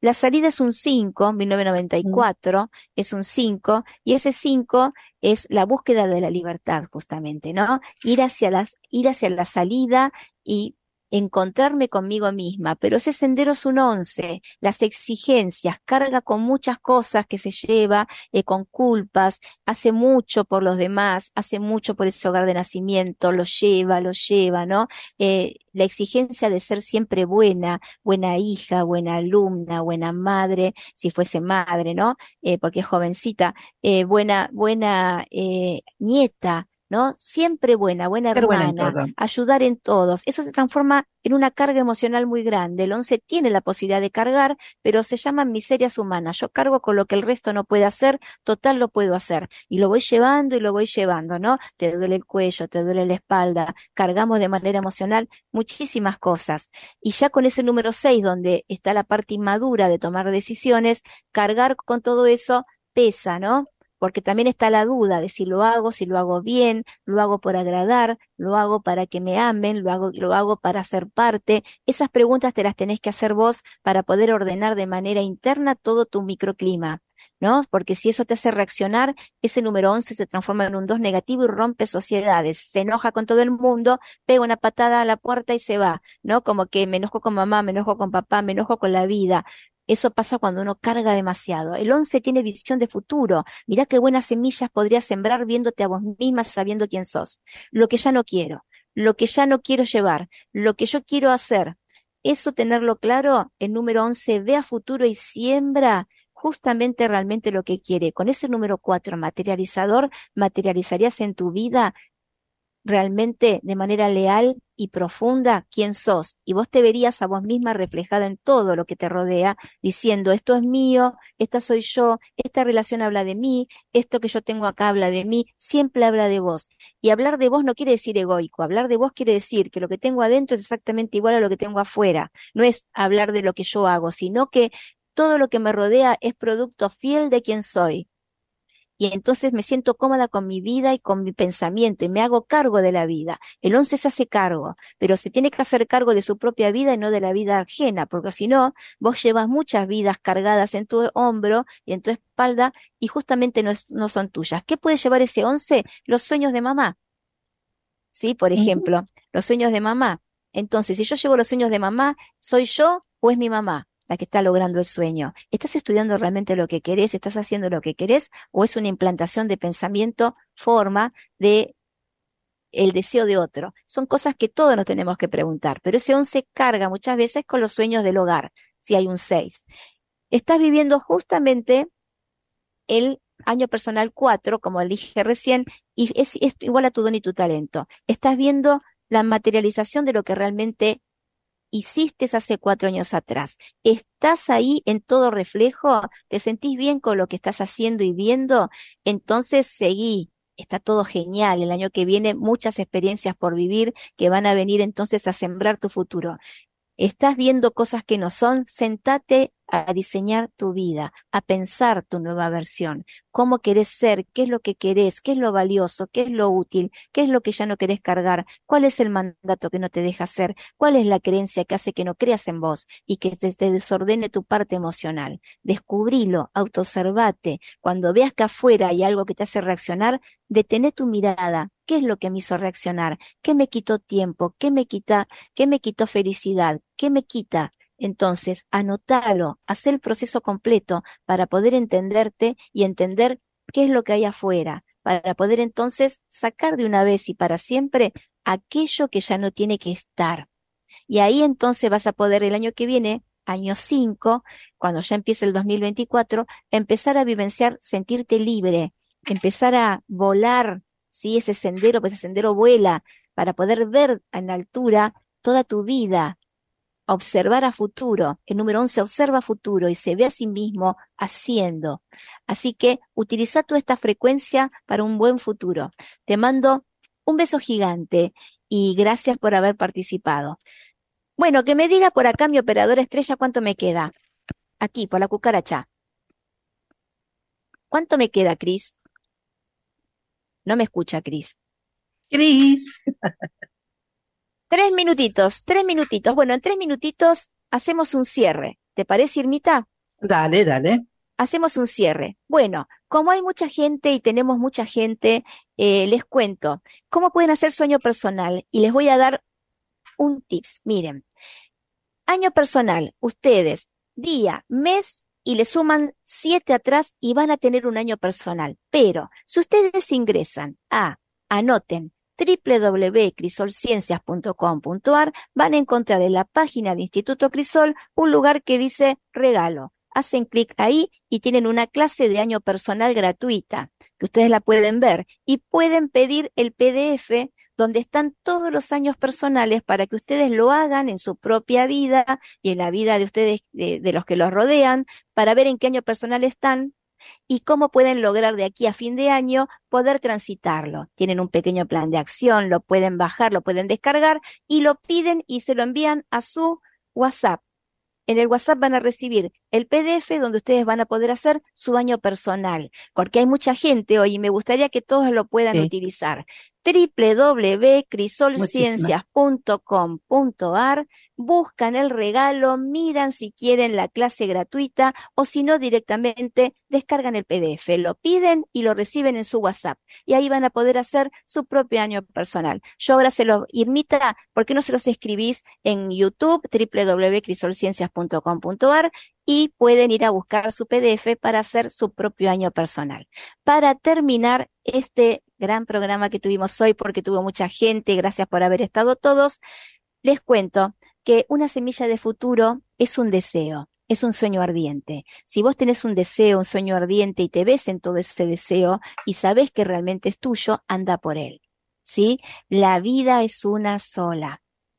La salida es un cinco, mil novecientos noventa y cuatro, es un cinco, y ese cinco es la búsqueda de la libertad, justamente, ¿no? Ir hacia las, ir hacia la salida y encontrarme conmigo misma, pero ese sendero es un once, las exigencias, carga con muchas cosas que se lleva, eh, con culpas, hace mucho por los demás, hace mucho por ese hogar de nacimiento, lo lleva, lo lleva, ¿no? Eh, la exigencia de ser siempre buena, buena hija, buena alumna, buena madre, si fuese madre, ¿no? Eh, porque es jovencita, eh, buena, buena eh, nieta, ¿no? Siempre buena, buena Ser buena en hermana, todo. ayudar en todos. Eso se transforma en una carga emocional muy grande. El once tiene la posibilidad de cargar, pero se llaman miserias humanas. Yo cargo con lo que el resto no puede hacer, total lo puedo hacer. Y lo voy llevando y lo voy llevando, ¿no? Te duele el cuello, te duele la espalda, cargamos de manera emocional muchísimas cosas. Y ya con ese número seis, donde está la parte inmadura de tomar decisiones, cargar con todo eso pesa, ¿no? Porque también está la duda de si lo hago, si lo hago bien, lo hago por agradar, lo hago para que me amen, lo hago, lo hago para ser parte. Esas preguntas te las tenés que hacer vos para poder ordenar de manera interna todo tu microclima, ¿no? Porque si eso te hace reaccionar, ese número once se transforma en un dos negativo y rompe sociedades, se enoja con todo el mundo, pega una patada a la puerta y se va, ¿no? Como que me enojo con mamá, me enojo con papá, me enojo con la vida. Eso pasa cuando uno carga demasiado. El once tiene visión de futuro. Mirá qué buenas semillas podrías sembrar viéndote a vos misma, sabiendo quién sos. Lo que ya no quiero, lo que ya no quiero llevar, lo que yo quiero hacer. Eso tenerlo claro, el número once ve a futuro y siembra justamente realmente lo que quiere. Con ese número cuatro materializador, materializarías en tu vida realmente de manera leal y profunda quién sos, y vos te verías a vos misma reflejada en todo lo que te rodea, diciendo esto es mío, esta soy yo, esta relación habla de mí, esto que yo tengo acá habla de mí, siempre habla de vos. Y hablar de vos no quiere decir egoico, hablar de vos quiere decir que lo que tengo adentro es exactamente igual a lo que tengo afuera, no es hablar de lo que yo hago, sino que todo lo que me rodea es producto fiel de quién soy. Y entonces me siento cómoda con mi vida y con mi pensamiento y me hago cargo de la vida. El once se hace cargo, pero se tiene que hacer cargo de su propia vida y no de la vida ajena, porque si no, vos llevas muchas vidas cargadas en tu hombro y en tu espalda y justamente no, es, no son tuyas. ¿Qué puede llevar ese once? Los sueños de mamá, ¿sí? Por Ujú. ejemplo, los sueños de mamá. Entonces, si yo llevo los sueños de mamá, ¿soy yo o es mi mamá la que está logrando el sueño? ¿Estás estudiando realmente lo que querés? ¿Estás haciendo lo que querés? ¿O es una implantación de pensamiento, forma de el deseo de otro? Son cosas que todos nos tenemos que preguntar, pero ese once carga muchas veces con los sueños del hogar, si hay un seis. Estás viviendo justamente el año personal cuatro, como dije recién, y es, es igual a tu don y tu talento. Estás viendo la materialización de lo que realmente hiciste hace cuatro años atrás. ¿Estás ahí en todo reflejo? ¿Te sentís bien con lo que estás haciendo y viendo? Entonces seguí. Está todo genial. El año que viene muchas experiencias por vivir que van a venir entonces a sembrar tu futuro. ¿Estás viendo cosas que no son? Sentate a diseñar tu vida, a pensar tu nueva versión. ¿Cómo querés ser? ¿Qué es lo que querés? ¿Qué es lo valioso? ¿Qué es lo útil? ¿Qué es lo que ya no querés cargar? ¿Cuál es el mandato que no te deja hacer? ¿Cuál es la creencia que hace que no creas en vos y que te, te desordene tu parte emocional? Descubrilo, autoobservate. Cuando veas que afuera hay algo que te hace reaccionar, detené tu mirada. ¿Qué es lo que me hizo reaccionar? ¿Qué me quitó tiempo? ¿Qué me quita, qué me quitó felicidad? ¿Qué me quita? Entonces, anótalo, haz el proceso completo para poder entenderte y entender qué es lo que hay afuera, para poder entonces sacar de una vez y para siempre aquello que ya no tiene que estar. Y ahí entonces vas a poder el año que viene, año cinco, cuando ya empiece el dos mil veinticuatro, empezar a vivenciar, sentirte libre, empezar a volar, ¿sí? Ese sendero, pues ese sendero vuela, para poder ver en altura toda tu vida, observar a futuro. El número once observa a futuro y se ve a sí mismo haciendo. Así que utiliza toda esta frecuencia para un buen futuro. Te mando un beso gigante y gracias por haber participado. Bueno, que me diga por acá mi operadora estrella cuánto me queda. Aquí, por la cucaracha. ¿Cuánto me queda, Cris? No me escucha, Cris. Cris, Tres minutitos, tres minutitos. Bueno, en tres minutitos hacemos un cierre. ¿Te parece, Irmita? Dale, dale. Hacemos un cierre. Bueno, como hay mucha gente y tenemos mucha gente, eh, les cuento cómo pueden hacer su año personal y les voy a dar un tips. Miren, año personal, ustedes, día, mes y le suman siete atrás y van a tener un año personal. Pero si ustedes ingresan a, anoten, doble u doble u doble u punto crisol ciencias punto com punto a r, van a encontrar en la página de Instituto Crisol un lugar que dice regalo. Hacen clic ahí y tienen una clase de año personal gratuita, que ustedes la pueden ver y pueden pedir el P D F donde están todos los años personales para que ustedes lo hagan en su propia vida y en la vida de ustedes, de, de los que los rodean, para ver en qué año personal están y cómo pueden lograr de aquí a fin de año poder transitarlo. Tienen un pequeño plan de acción, lo pueden bajar, lo pueden descargar y lo piden y se lo envían a su WhatsApp. En el WhatsApp van a recibir el P D F donde ustedes van a poder hacer su año personal, porque hay mucha gente hoy y me gustaría que todos lo puedan sí. utilizar. doble u doble u doble u punto crisol ciencias punto com punto a r, buscan el regalo, miran si quieren la clase gratuita o si no directamente descargan el P D F, lo piden y lo reciben en su WhatsApp y ahí van a poder hacer su propio año personal. Yo ahora se lo, Irmita, ¿por qué no se los escribís en YouTube, doble u doble u doble u punto crisol ciencias punto com punto a r y pueden ir a buscar su P D F para hacer su propio año personal? Para terminar este gran programa que tuvimos hoy, porque tuvo mucha gente, gracias por haber estado todos, les cuento que una semilla de futuro es un deseo, es un sueño ardiente. Si vos tenés un deseo, un sueño ardiente y te ves en todo ese deseo y sabés que realmente es tuyo, anda por él, ¿sí? La vida es una sola,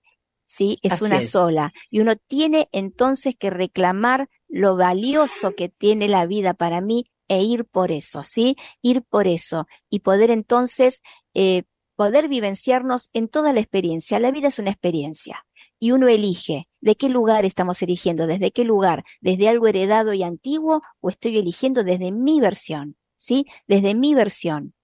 ¿sí? Es Así una es. sola. Y uno tiene entonces que reclamar lo valioso que tiene la vida para mí e ir por eso, ¿sí? Ir por eso y poder entonces, eh, poder vivenciarnos en toda la experiencia. La vida es una experiencia y uno elige de qué lugar estamos eligiendo, desde qué lugar, desde algo heredado y antiguo o estoy eligiendo desde mi versión, ¿sí? Desde mi versión.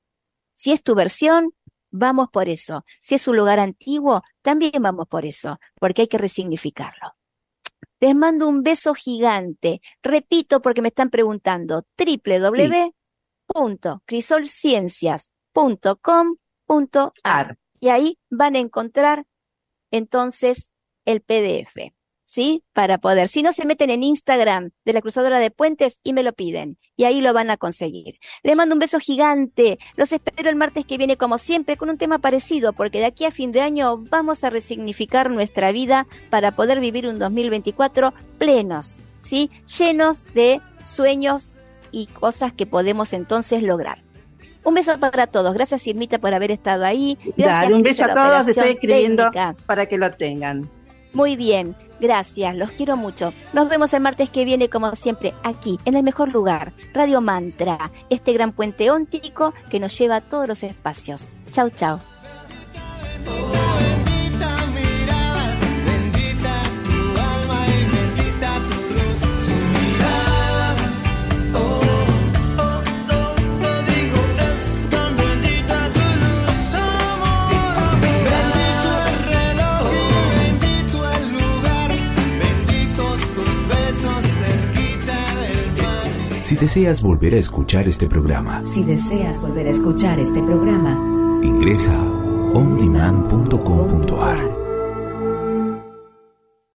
Si es tu versión, vamos por eso. Si es un lugar antiguo, también vamos por eso, porque hay que resignificarlo. Les mando un beso gigante. Repito porque me están preguntando. doble u doble u doble u punto crisol ciencias punto com punto a r. Y ahí van a encontrar entonces el P D F, ¿sí? Para poder. Si no, se meten en Instagram de la Cruzadora de Puentes y me lo piden. Y ahí lo van a conseguir. Les mando un beso gigante. Los espero el martes que viene, como siempre, con un tema parecido, porque de aquí a fin de año vamos a resignificar nuestra vida para poder vivir un dos mil veinticuatro plenos, ¿sí? Llenos de sueños y cosas que podemos entonces lograr. Un beso para todos. Gracias, Irmita, por haber estado ahí. Gracias, Dale, un beso a todos. Estoy escribiendo técnica. Para que lo tengan. Muy bien, gracias, los quiero mucho. Nos vemos el martes que viene, como siempre, aquí, en el mejor lugar, Radio Mantra, este gran puente óntico que nos lleva a todos los espacios. Chau, chau. Si deseas volver a escuchar este programa, Si deseas volver a escuchar este programa, ingresa a on demand punto com punto a r.